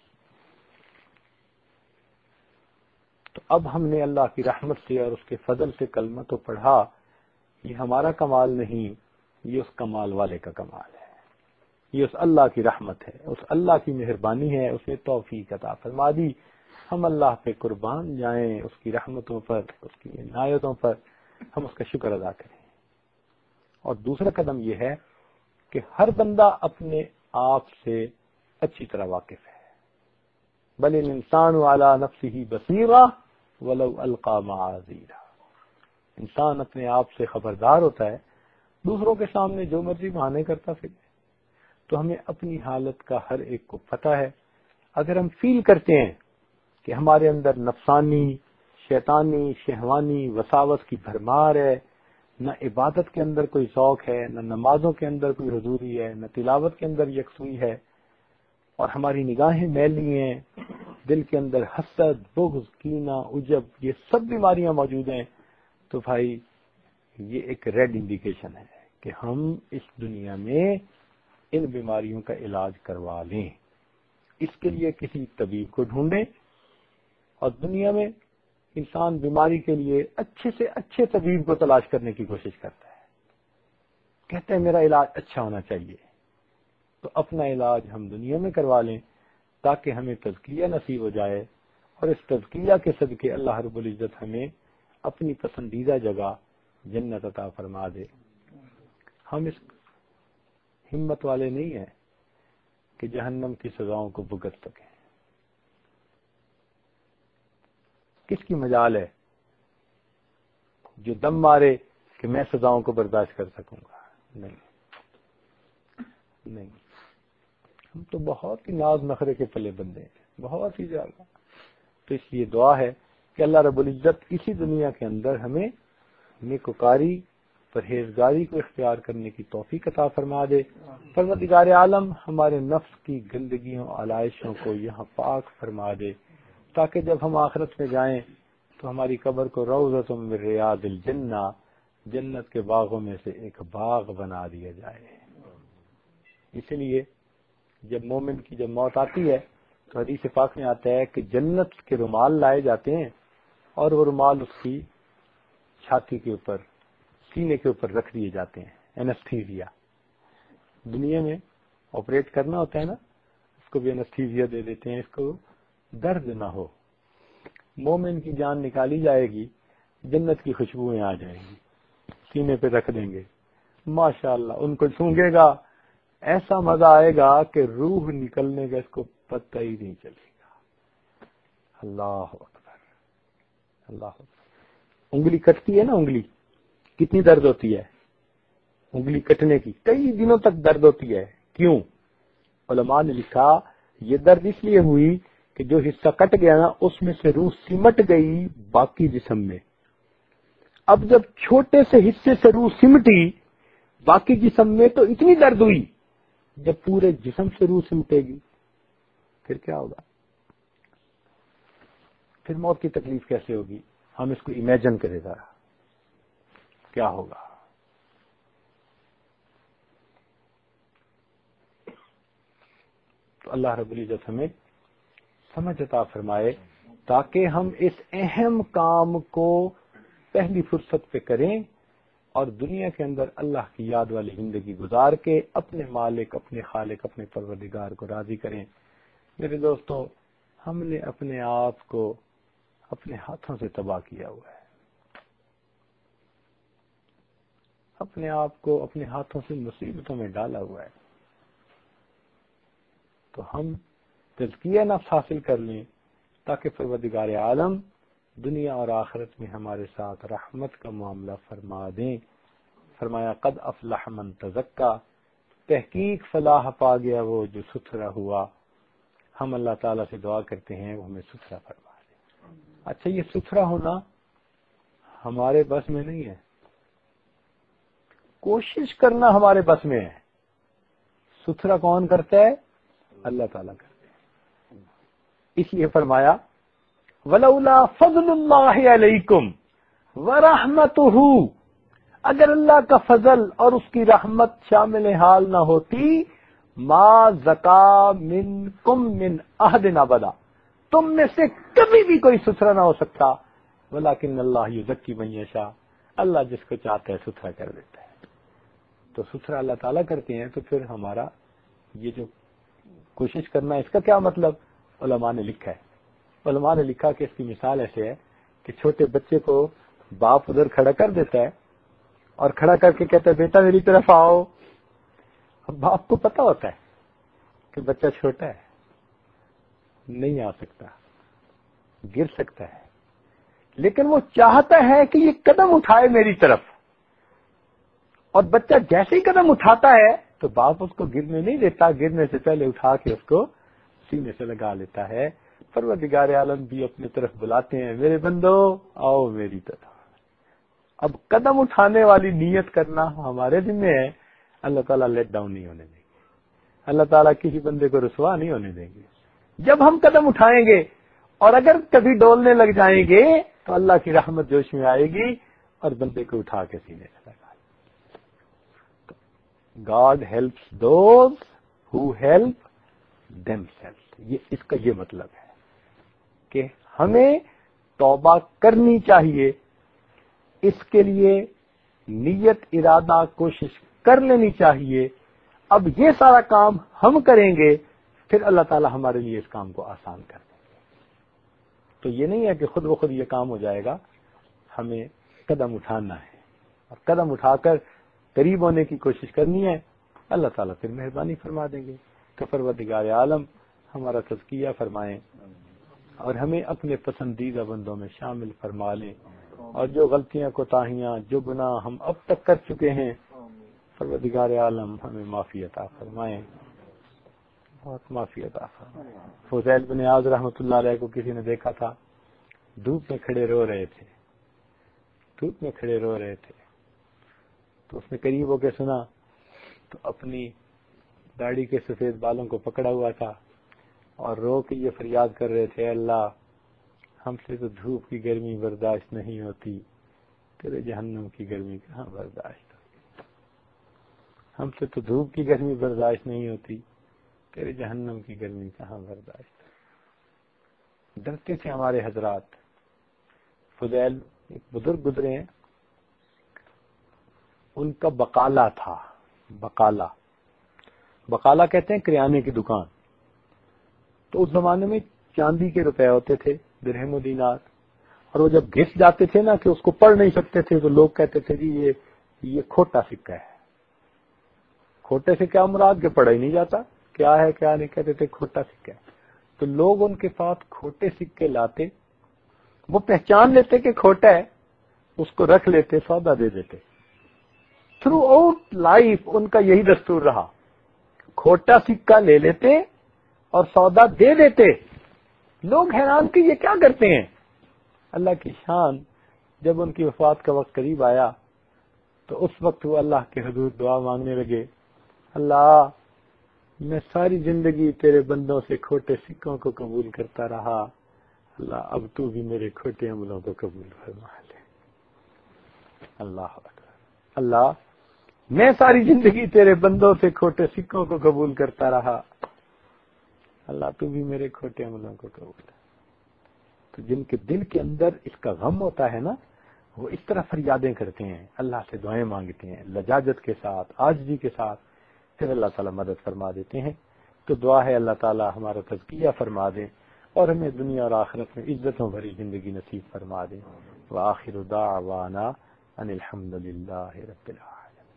تو اب ہم نے اللہ کی رحمت سے اور اس کے فضل سے کلمہ تو پڑھا، یہ ہمارا کمال نہیں، یہ اس کمال والے کا کمال ہے، یہ اس اللہ کی رحمت ہے، اس اللہ کی مہربانی ہے، اس نے توفیق عطا فرما دی۔ ہم اللہ پہ قربان جائیں، اس کی رحمتوں پر، اس کی عنایتوں پر ہم اس کا شکر ادا کریں۔ اور دوسرا قدم یہ ہے کہ ہر بندہ اپنے آپ سے اچھی طرح واقف ہے، بل الانسان علی نفسہ بصیرہ ولو القی معاذیرہ، انسان اپنے آپ سے خبردار ہوتا ہے، دوسروں کے سامنے جو مرضی بہانے کرتا پھر، تو ہمیں اپنی حالت کا ہر ایک کو پتہ ہے۔ اگر ہم فیل کرتے ہیں کہ ہمارے اندر نفسانی، شیطانی، شہوانی وساوس کی بھرمار ہے، نہ عبادت کے اندر کوئی ذوق ہے، نہ نمازوں کے اندر کوئی حضوری ہے، نہ تلاوت کے اندر یکسوئی ہے، اور ہماری نگاہیں میلی ہیں، دل کے اندر حسد، بغض، کینہ، عجب، یہ سب بیماریاں موجود ہیں، تو بھائی یہ ایک ریڈ انڈیکیشن ہے کہ ہم اس دنیا میں ان بیماریوں کا علاج کروا لیں. اس کے لیے کسی طبیب کو ڈھونڈیں، اور دنیا میں انسان بیماری کے لیے اچھے سے اچھے طبیب کو تلاش کرنے کی کوشش کرتا ہے، کہتا ہے میرا علاج اچھا ہونا چاہیے. تو اپنا علاج ہم دنیا میں کروا لیں تاکہ ہمیں تزکیہ نصیب ہو جائے، اور اس تزکیہ کے صدقے اللہ رب العزت ہمیں اپنی پسندیدہ جگہ جنت عطا فرما دے. ہم اس ہمت والے نہیں ہیں کہ جہنم کی سزاؤں کو بھگت سکیں. کس کی مجال ہے جو دم مارے کہ میں سزاؤں کو برداشت کر سکوں گا؟ نہیں. ہم تو بہت ہی ناز نخرے کے پلے بندے ہیں، بہت ہی زیادہ. تو اس لیے دعا ہے کہ اللہ رب العزت اسی دنیا کے اندر ہمیں نیکوکاری پرہیزگاری کو اختیار کرنے کی توفیق عطا فرما دے. پروردگار عالم ہمارے نفس کی گندگیوں آلائشوں کو یہاں پاک فرما دے، تاکہ جب ہم آخرت میں جائیں تو ہماری قبر کو روضۃ من ریاض الجنہ، جنت کے باغوں میں سے ایک باغ بنا دیا جائے. اس لیے جب مومن کی جب موت آتی ہے تو حدیث پاک میں آتا ہے کہ جنت کے رومال لائے جاتے ہیں، اور وہ رومال اس کی چھاتی کے اوپر، سینے کے اوپر رکھ دیے جاتے ہیں. اینستھیزیا. دنیا میں آپریٹ کرنا ہوتا ہے نا، اس کو بھی اینستھیزیا دے دیتے ہیں، اس کو درد نہ ہو. مومن کی جان نکالی جائے گی، جنت کی خوشبوئیں آ جائیں گی، سینے پہ رکھ دیں گے، ماشاءاللہ ان کو سونگے گا، ایسا مزہ آئے گا کہ روح نکلنے کا اس کو پتہ ہی نہیں چلے گا. اللہ اکبر، اللہ اکبر. انگلی کٹتی ہے نا، انگلی کتنی درد ہوتی ہے؟ انگلی کٹنے کی کئی دنوں تک درد ہوتی ہے. کیوں؟ علماء نے لکھا یہ درد اس لیے ہوئی کہ جو حصہ کٹ گیا نا اس میں سے روح سمٹ گئی باقی جسم میں. اب جب چھوٹے سے حصے سے روح سمٹی باقی جسم میں تو اتنی درد ہوئی، جب پورے جسم سے روح سمٹے گی پھر کیا ہوگا؟ پھر موت کی تکلیف کیسے ہوگی؟ ہم اس کو امیجن کرے ذرا کیا ہوگا. تو اللہ رب العزت ہمیں سمجھ عطا فرمائے تاکہ ہم اس اہم کام کو پہلی فرصت پہ کریں اور دنیا کے اندر اللہ کی یاد والی زندگی گزار کے اپنے مالک، اپنے خالق، اپنے پروردگار کو راضی کریں. میرے دوستو، ہم نے اپنے آپ کو اپنے ہاتھوں سے تباہ کیا ہوا ہے، اپنے آپ کو اپنے ہاتھوں سے مصیبتوں میں ڈالا ہوا ہے. تو ہم تزکیہ نفس حاصل کر لیں تاکہ پروردگار عالم دنیا اور آخرت میں ہمارے ساتھ رحمت کا معاملہ فرما دیں. فرمایا قد افلح من تزکا، تحقیق فلاح پا گیا وہ جو ستھرا ہوا. ہم اللہ تعالیٰ سے دعا کرتے ہیں وہ ہمیں ستھرا فرما دے. اچھا، یہ ستھرا ہونا ہمارے بس میں نہیں ہے، کوشش کرنا ہمارے بس میں ہے. ستھرا کون کرتا ہے؟ اللہ تعالیٰ کرتے ہیں. اس لیے فرمایا وَلَوْلَا فَضْلُ اللَّهِ عَلَيْكُمْ وَرَحْمَتُهُ، اگر اللہ کا فضل اور اس کی رحمت شامل حال نہ ہوتی، ما زکا منکم من احد ابدا، تم میں سے کبھی بھی کوئی ستھرا نہ ہو سکتا. ولکن اللہ یزکی من یشاء، اللہ جس کو چاہتا ہے ستھرا کر دیتا ہے. تو ستھرا اللہ تعالیٰ کرتے ہیں. تو پھر ہمارا یہ جو کوشش کرنا ہے اس کا کیا مطلب؟ علماء نے لکھا ہے، علماء نے لکھا کہ اس کی مثال ایسے ہے کہ چھوٹے بچے کو باپ ادھر کھڑا کر دیتا ہے اور کھڑا کر کے کہتا ہے بیٹا میری طرف آؤ. اب باپ کو پتا ہوتا ہے کہ بچہ چھوٹا ہے، نہیں آ سکتا، گر سکتا ہے، لیکن وہ چاہتا ہے کہ یہ قدم اٹھائے میری طرف. اور بچہ جیسے ہی قدم اٹھاتا ہے تو باپ اس کو گرنے نہیں دیتا، گرنے سے پہلے اٹھا کے اس کو سینے سے لگا لیتا ہے. پروردگار عالم بھی اپنی طرف بلاتے ہیں، میرے بندو آؤ میری طرف. اب قدم اٹھانے والی نیت کرنا ہمارے ذمہ ہے. اللہ تعالیٰ لیٹ ڈاؤن نہیں ہونے دیں گے، اللہ تعالیٰ کسی بندے کو رسوا نہیں ہونے دیں گے. جب ہم قدم اٹھائیں گے اور اگر کبھی ڈولنے لگ جائیں گے تو اللہ کی رحمت جوش میں آئے گی اور بندے کو اٹھا کے سینے سے لگا. God helps those who help them self. اس کا یہ مطلب ہے کہ ہمیں توبہ کرنی چاہیے، اس کے لیے نیت ارادہ کوشش کر لینی چاہیے. اب یہ سارا کام ہم کریں گے، پھر اللہ تعالی ہمارے لیے اس کام کو آسان کر دیں گے. تو یہ نہیں ہے کہ خود بخود یہ کام ہو جائے گا، ہمیں قدم اٹھانا ہے اور قدم اٹھا کر قریب ہونے کی کوشش کرنی ہے. اللہ تعالیٰ پھر مہربانی فرما دیں گے. کہ پروردگار عالم ہمارا تزکیہ فرمائیں اور ہمیں اپنے پسندیدہ بندوں میں شامل فرما لیں، اور جو غلطیاں کوتاہیاں جو گناہ ہم اب تک کر چکے ہیں پروردگار عالم ہمیں معافی عطا فرمائیں، بہت معافی عطا فرمائیں. فضیل بن عیاض رحمۃ اللہ علیہ کو کسی نے دیکھا تھا، دھوپ میں کھڑے رو رہے تھے، تو اس نے قریب ہو کے سنا تو اپنی داڑھی کے سفید بالوں کو پکڑا ہوا تھا اور رو کے یہ فریاد کر رہے تھے، اللہ ہم سے تو دھوپ کی گرمی برداشت نہیں ہوتی، تیرے جہنم کی گرمی کہاں برداشت ہوتی. ہم سے تو دھوپ کی گرمی برداشت نہیں ہوتی، تیرے جہنم کی گرمی کہاں برداشت ہوتی. ڈرتے تھے ہمارے حضرات. فضیل ایک بزرگ گزرے ہیں، ان کا بقالہ تھا. بقالہ کہتے ہیں کریانے کی دکان. تو اس زمانے میں چاندی کے روپے ہوتے تھے، درہم و دینار، اور وہ جب گھس جاتے تھے نا کہ اس کو پڑھ نہیں سکتے تھے تو لوگ کہتے تھے جی یہ کھوٹا سکہ ہے. کھوٹے سے کیا مراد کہ پڑھا ہی نہیں جاتا، کیا ہے کیا نہیں، کہتے تھے کھوٹا سکہ ہے. تو لوگ ان کے پاس کھوٹے سکے لاتے، وہ پہچان لیتے کہ کھوٹا ہے، اس کو رکھ لیتے، سودا دے دیتے. تھرو آؤٹ لائف ان کا یہی دستور رہا، کھوٹا سکہ لے لیتے اور سودا دے دیتے. لوگ حیران کہ یہ کیا کرتے ہیں. اللہ کی شان، جب ان کی وفات کا وقت قریب آیا تو اس وقت وہ اللہ کے حضور دعا مانگنے لگے، اللہ میں ساری زندگی تیرے بندوں سے کھوٹے سکوں کو قبول کرتا رہا، اللہ اب تو بھی میرے کھوٹے عملوں کو قبول فرما لے. اللہ اکبر. اللہ میں ساری زندگی تیرے بندوں سے کھوٹے سکوں کو قبول کرتا رہا، اللہ تو بھی میرے کھوٹے عملوں کو قبول. تو جن کے دل کے اندر اس کا غم ہوتا ہے نا، وہ اس طرح فریادیں کرتے ہیں، اللہ سے دعائیں مانگتے ہیں لجاجت کے ساتھ، عاجزی کے ساتھ، پھر اللہ تعالیٰ مدد فرما دیتے ہیں. تو دعا ہے اللہ تعالیٰ ہمارا تزکیہ فرما دے اور ہمیں دنیا اور آخرت میں عزتوں بھری زندگی نصیب فرما دے. وآخر دعوانا ان الحمد للہ رب العالمین.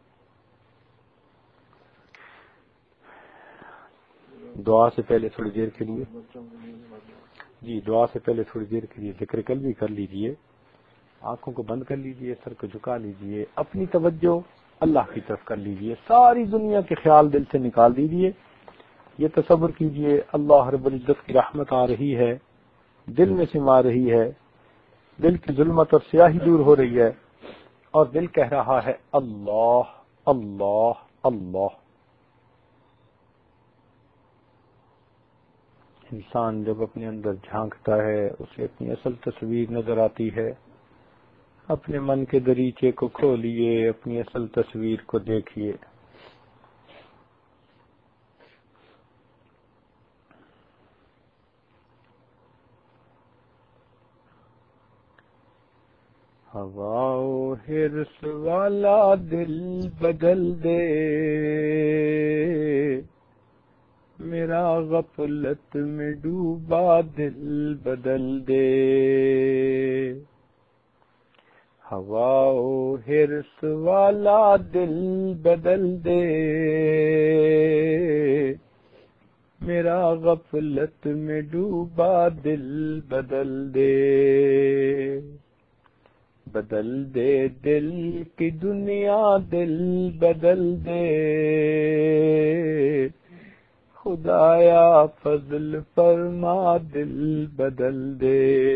دعا سے پہلے تھوڑی دیر کے لیے ذکر کل بھی کر لیجئے. آنکھوں کو بند کر لیجئے، سر کو جھکا لیجئے، اپنی توجہ اللہ کی طرف کر لیجئے، ساری دنیا کے خیال دل سے نکال دیجئے. یہ تصور کیجئے اللہ رب العزت کی رحمت آ رہی ہے، دل میں سما رہی ہے، دل کی ظلمت اور سیاہی دور ہو رہی ہے، اور دل کہہ رہا ہے اللہ اللہ اللہ. انسان جب اپنے اندر جھانکتا ہے اسے اپنی اصل تصویر نظر آتی ہے. اپنے من کے دریچے کو کھولیے، اپنی اصل تصویر کو دیکھیے. ہوا و حرص والا دل بدل دے، میرا غفلت میں ڈوبا دل بدل دے. ہوا و حرص والا دل بدل دے، میرا غفلت میں ڈوبا دل بدل دے. بدل دے دل کی دنیا دل بدل دے، خدایا فضل فرما دل بدل دے.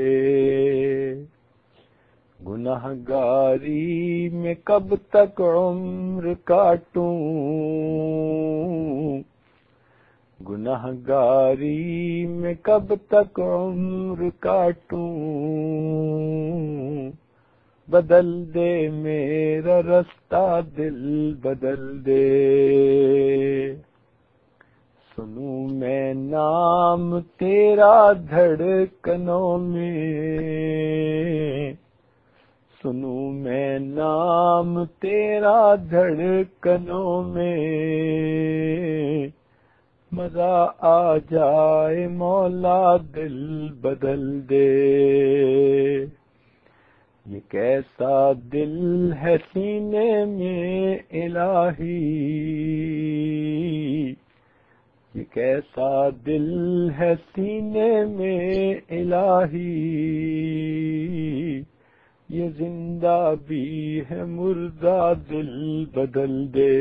گناہ گاری میں کب تک عمر کاٹوں، گناہ گاری میں کب تک عمر کاٹوں، بدل دے میرا رستہ دل بدل دے، سنوں میں نام تیرا دھڑکنوں میں، سنوں میں نام تیرا دھڑکنوں میں، مزہ آ جائے مولا دل بدل دے، یہ کیسا دل ہے سینے میں الہی، یہ کیسا دل ہے سینے میں الہی، یہ زندہ بھی ہے مردہ دل بدل دے،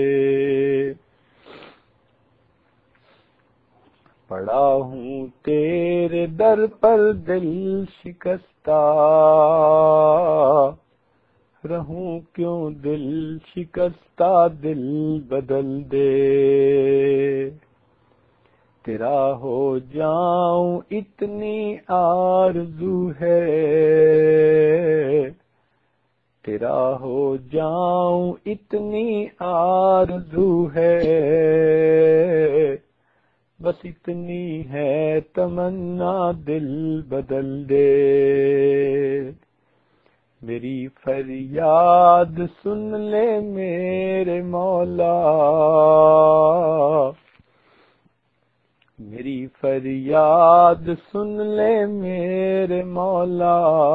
پڑا ہوں تیرے در پر دل شکستہ، رہوں کیوں دل شکستہ دل بدل دے، تیرا ہو جاؤں اتنی آرزو ہے، تیرا ہو جاؤں اتنی آرزو ہے، بس اتنی ہے تمنا دل بدل دے، میری فریاد سن لے میرے مولا، میری فریاد سن لے میرے مولا،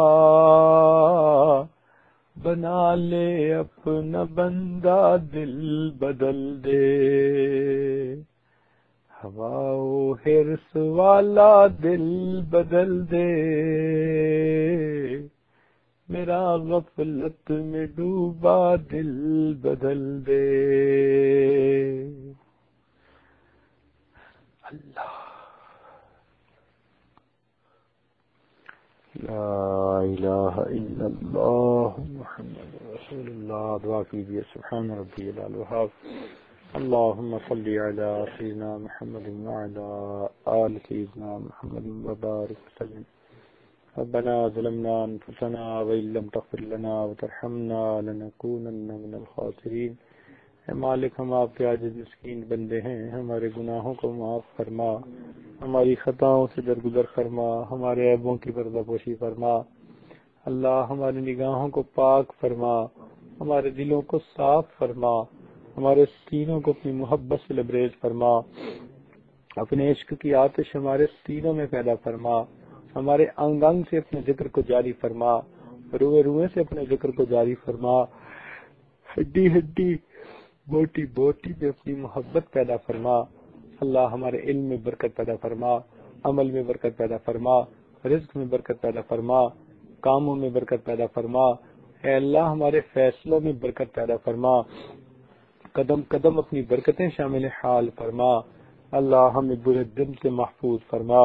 بنا لے اپنا بندہ دل بدل دے، ہوا و حرص والا دل بدل دے، میرا غفلت میں ڈوبا دل بدل دے، اللہ لا الہ الا اللہ محمد رسول اللہ۔ دعا کیجئے سبحان ربی الوہاب، اللہم صلی علی سیدنا محمد وعلی آل سیدنا محمد وبارک وسلم۔ ربنا ظلمنا انفسنا وإن لم تغفر لنا وترحمنا لنكونن من الخاسرین۔ اے مالک، ہم آپ کے عاجز مسکین بندے ہیں، ہمارے گناہوں کو معاف فرما، ہماری خطاؤں سے درگزر فرما، ہمارے عیبوں کی پردہ پوشی فرما، اللہ ہماری نگاہوں کو پاک فرما، ہمارے دلوں کو صاف فرما، ہمارے سینوں کو اپنی محبت سے لبریز فرما، اپنے عشق کی آتش ہمارے سینوں میں پیدا فرما، ہمارے انگ انگ سے اپنے ذکر کو جاری فرما، روئے روئے سے اپنے ذکر کو جاری فرما، ہڈی ہڈی بوٹی بوٹی میں اپنی محبت پیدا فرما، اللہ ہمارے علم میں برکت پیدا فرما، عمل میں برکت پیدا فرما، رزق میں برکت پیدا فرما، کاموں میں برکت پیدا فرما، اے اللہ ہمارے فیصلوں میں برکت پیدا فرما، قدم قدم اپنی برکتیں شامل حال فرما، اللہ ہمیں برے دن سے محفوظ فرما،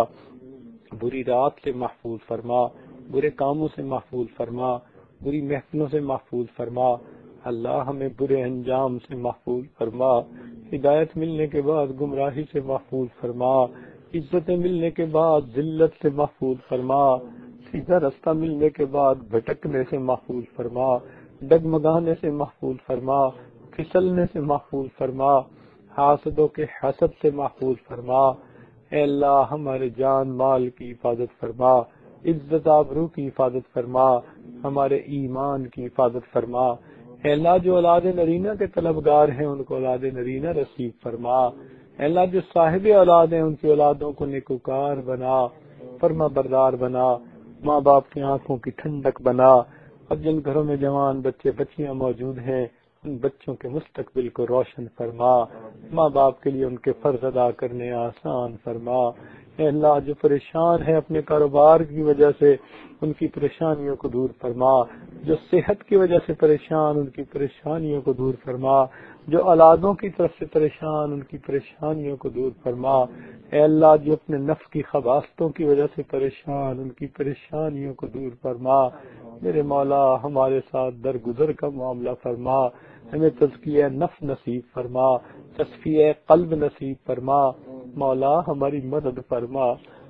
بری رات سے محفوظ فرما، برے کاموں سے محفوظ فرما، بری محفلوں سے محفوظ فرما، اللہ ہمیں برے انجام سے محفوظ فرما، ہدایت ملنے کے بعد گمراہی سے محفوظ فرما، عزتیں ملنے کے بعد ذلت سے محفوظ فرما، سیدھا رستہ ملنے کے بعد بھٹکنے سے محفوظ فرما، ڈگمگانے سے محفوظ فرما، پھسلنے سے محفوظ فرما، حاسدوں کے حسد سے محفوظ فرما، اے اللہ ہمارے جان مال کی حفاظت فرما، عزت آبرو کی حفاظت فرما، ہمارے ایمان کی حفاظت فرما، اے اللہ جو اولاد نرینہ کے طلبگار ہیں ان کو اولاد نرینہ نصیب فرما، اے اللہ جو صاحب اولاد ہیں ان کی اولادوں کو نیکوکار بنا، فرما بردار بنا، ماں باپ کی آنکھوں کی ٹھنڈک بنا، اور جن گھروں میں جوان بچے بچیاں موجود ہیں ان بچوں کے مستقبل کو روشن فرما، ماں باپ کے لیے ان کے فرض ادا کرنے آسان فرما، اے اللہ جو پریشان ہیں اپنے کاروبار کی وجہ سے ان کی پریشانیوں کو دور فرما، جو صحت کی وجہ سے پریشان ان کی پریشانیوں کو دور فرما، جو اولادوں کی طرف سے پریشان ان کی پریشانیوں کو دور فرما، اے اللہ جو اپنے نفس کی خباثتوں کی وجہ سے پریشان ان کی پریشانیوں کو دور فرما، میرے مولا ہمارے ساتھ درگزر کا معاملہ فرما، ہمیں تزکیہ نفس نصیب فرما، تصفیہ قلب نصیب فرما، مولا ہماری مدد فرما،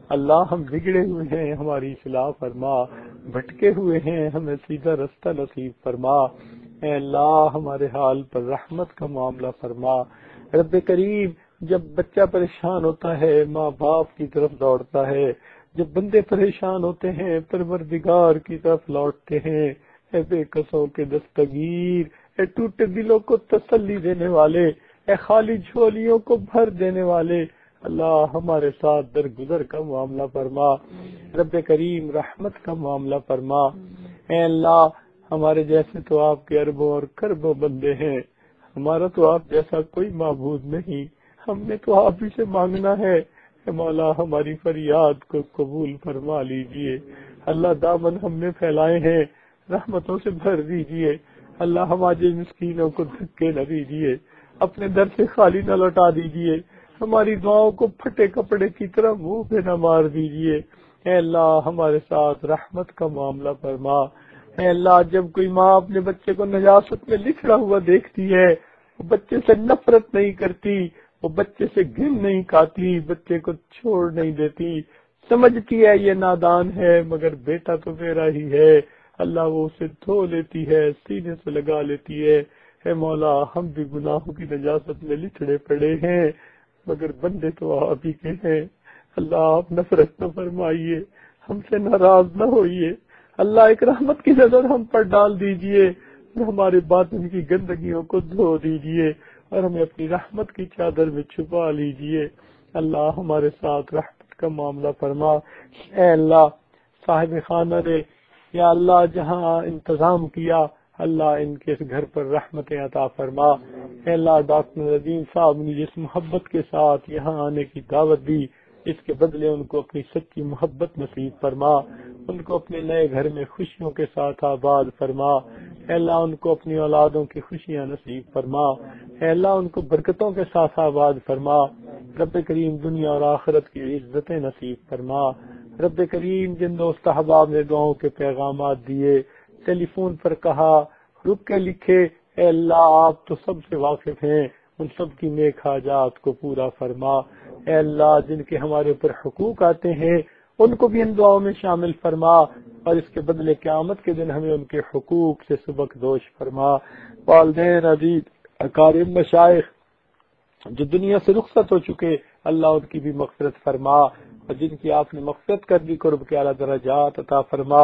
اللہ ہم بگڑے ہوئے ہیں، ہماری اصلاح فرما، بھٹکے ہوئے ہیں، ہمیں سیدھا رستہ نصیب فرما۔ اے اللہ ہمارے حال پر رحمت کا معاملہ فرما۔ رب کریم، جب بچہ پریشان ہوتا ہے ماں باپ کی طرف دوڑتا ہے، جب بندے پریشان ہوتے ہیں پروردگار کی طرف لوٹتے ہیں۔ اے بے کسوں کے دستگیر، اے ٹوٹے دلوں کو تسلی دینے والے، اے خالی جھولیوں کو بھر دینے والے، اللہ ہمارے ساتھ درگزر کا معاملہ فرما۔ رب کریم رحمت کا معاملہ فرما۔ اے اللہ ہمارے جیسے تو آپ کے اربوں اور کربوں بندے ہیں، ہمارا تو آپ جیسا کوئی معبود نہیں، ہم نے تو آپ ہی سے مانگنا ہے۔ اے مولا ہماری فریاد کو قبول فرما لیجئے۔ اللہ دامن ہم نے پھیلائے ہیں، رحمتوں سے بھر دیجئے۔ اللہ ہمارے مسکینوں کو دھکے نہ دیجئے، اپنے در سے خالی نہ لوٹا دیجئے، ہماری دعاؤں کو پھٹے کپڑے کی طرح منہ پہ نہ مار دیجئے۔ اے اللہ ہمارے ساتھ رحمت کا معاملہ فرما۔ اے اللہ جب کوئی ماں اپنے بچے کو نجاست میں لکھڑا ہوا دیکھتی ہے، وہ بچے سے نفرت نہیں کرتی، وہ بچے سے گن نہیں کھاتی، بچے کو چھوڑ نہیں دیتی، سمجھتی ہے یہ نادان ہے مگر بیٹا تو میرا ہی ہے، اللہ وہ اسے دھو لیتی ہے، سینے سے لگا لیتی ہے۔ اے مولا ہم بھی گناہوں کی نجاست میں لچڑے پڑے ہیں مگر بندے تو آپ ہی کے ہیں۔ اللہ آپ نفرت نہ فرمائیے، ہم سے ناراض نہ ہوئیے، اللہ ایک رحمت کی نظر ہم پر ڈال دیجئے، ہمارے باطن کی گندگیوں کو دھو دیجئے اور ہمیں اپنی رحمت کی چادر میں چھپا لیجئے۔ اللہ ہمارے ساتھ رحمت کا معاملہ فرما۔ اے اللہ صاحب خانہ نے یا اللہ جہاں انتظام کیا، اللہ ان کے گھر پر رحمت عطا فرما۔ اے اللہ ڈاکٹر ندیم صاحب نے جس محبت کے ساتھ یہاں آنے کی دعوت دی، اس کے بدلے ان کو اپنی سچی محبت نصیب فرما، ان کو اپنے نئے گھر میں خوشیوں کے ساتھ آباد فرما۔ اے اللہ ان کو اپنی اولادوں کی خوشیاں نصیب فرما۔ اے اللہ ان کو برکتوں کے ساتھ آباد فرما۔ رب کریم دنیا اور آخرت کی عزتیں نصیب فرما۔ رب کریم جن دوست احباب نے دعاؤں کے پیغامات دیے، ٹیلی فون پر کہا، رک کے لکھے، اے اللہ آپ تو سب سے واقف ہیں، ان سب کی نیک حاجات کو پورا فرما۔ اے اللہ جن کے ہمارے اوپر حقوق آتے ہیں ان کو بھی ان دعاؤں میں شامل فرما، اور اس کے بدلے قیامت کے دن ہمیں ان کے حقوق سے سبکدوش فرما۔ والدین عزیز، اقارب مشائخ جو دنیا سے رخصت ہو چکے، اللہ ان کی بھی مغفرت فرما، اور جن کی آپ نے مغفرت کر دی قرب کے اعلیٰ درجات عطا فرما۔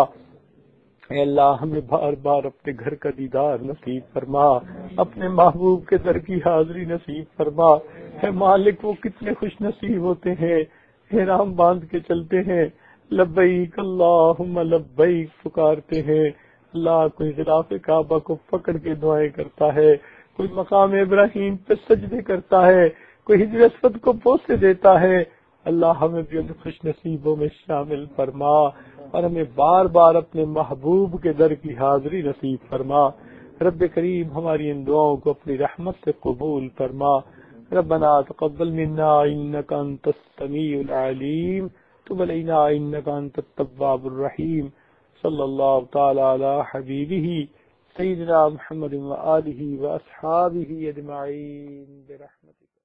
اے اللہ ہمیں بار بار اپنے گھر کا دیدار نصیب فرما، اپنے محبوب کے در کی حاضری نصیب فرما۔ اے مالک وہ کتنے خوش نصیب ہوتے ہیں، احرام باندھ کے چلتے ہیں، لبیک اللہم لبیک پکارتے ہیں۔ اللہ کوئی غلاف کعبہ کو پکڑ کے دعائیں کرتا ہے، کوئی مقام ابراہیم پہ سجدے کرتا ہے، کوئی ہجر اسود کو بوسے دیتا ہے۔ اللہ ہمیں بھی ان خوش نصیبوں میں شامل فرما، اور ہمیں بار بار اپنے محبوب کے در کی حاضری نصیب فرما۔ رب کریم ہماری ان دعاؤں کو اپنی رحمت سے قبول فرما۔ ربنا تقبل منا انك انت السميع العليم تب علينا انك انت التواب الرحيم صلى الله تعالى على حبيبه سيدنا محمد وآله وأصحابه أجمعين برحمته۔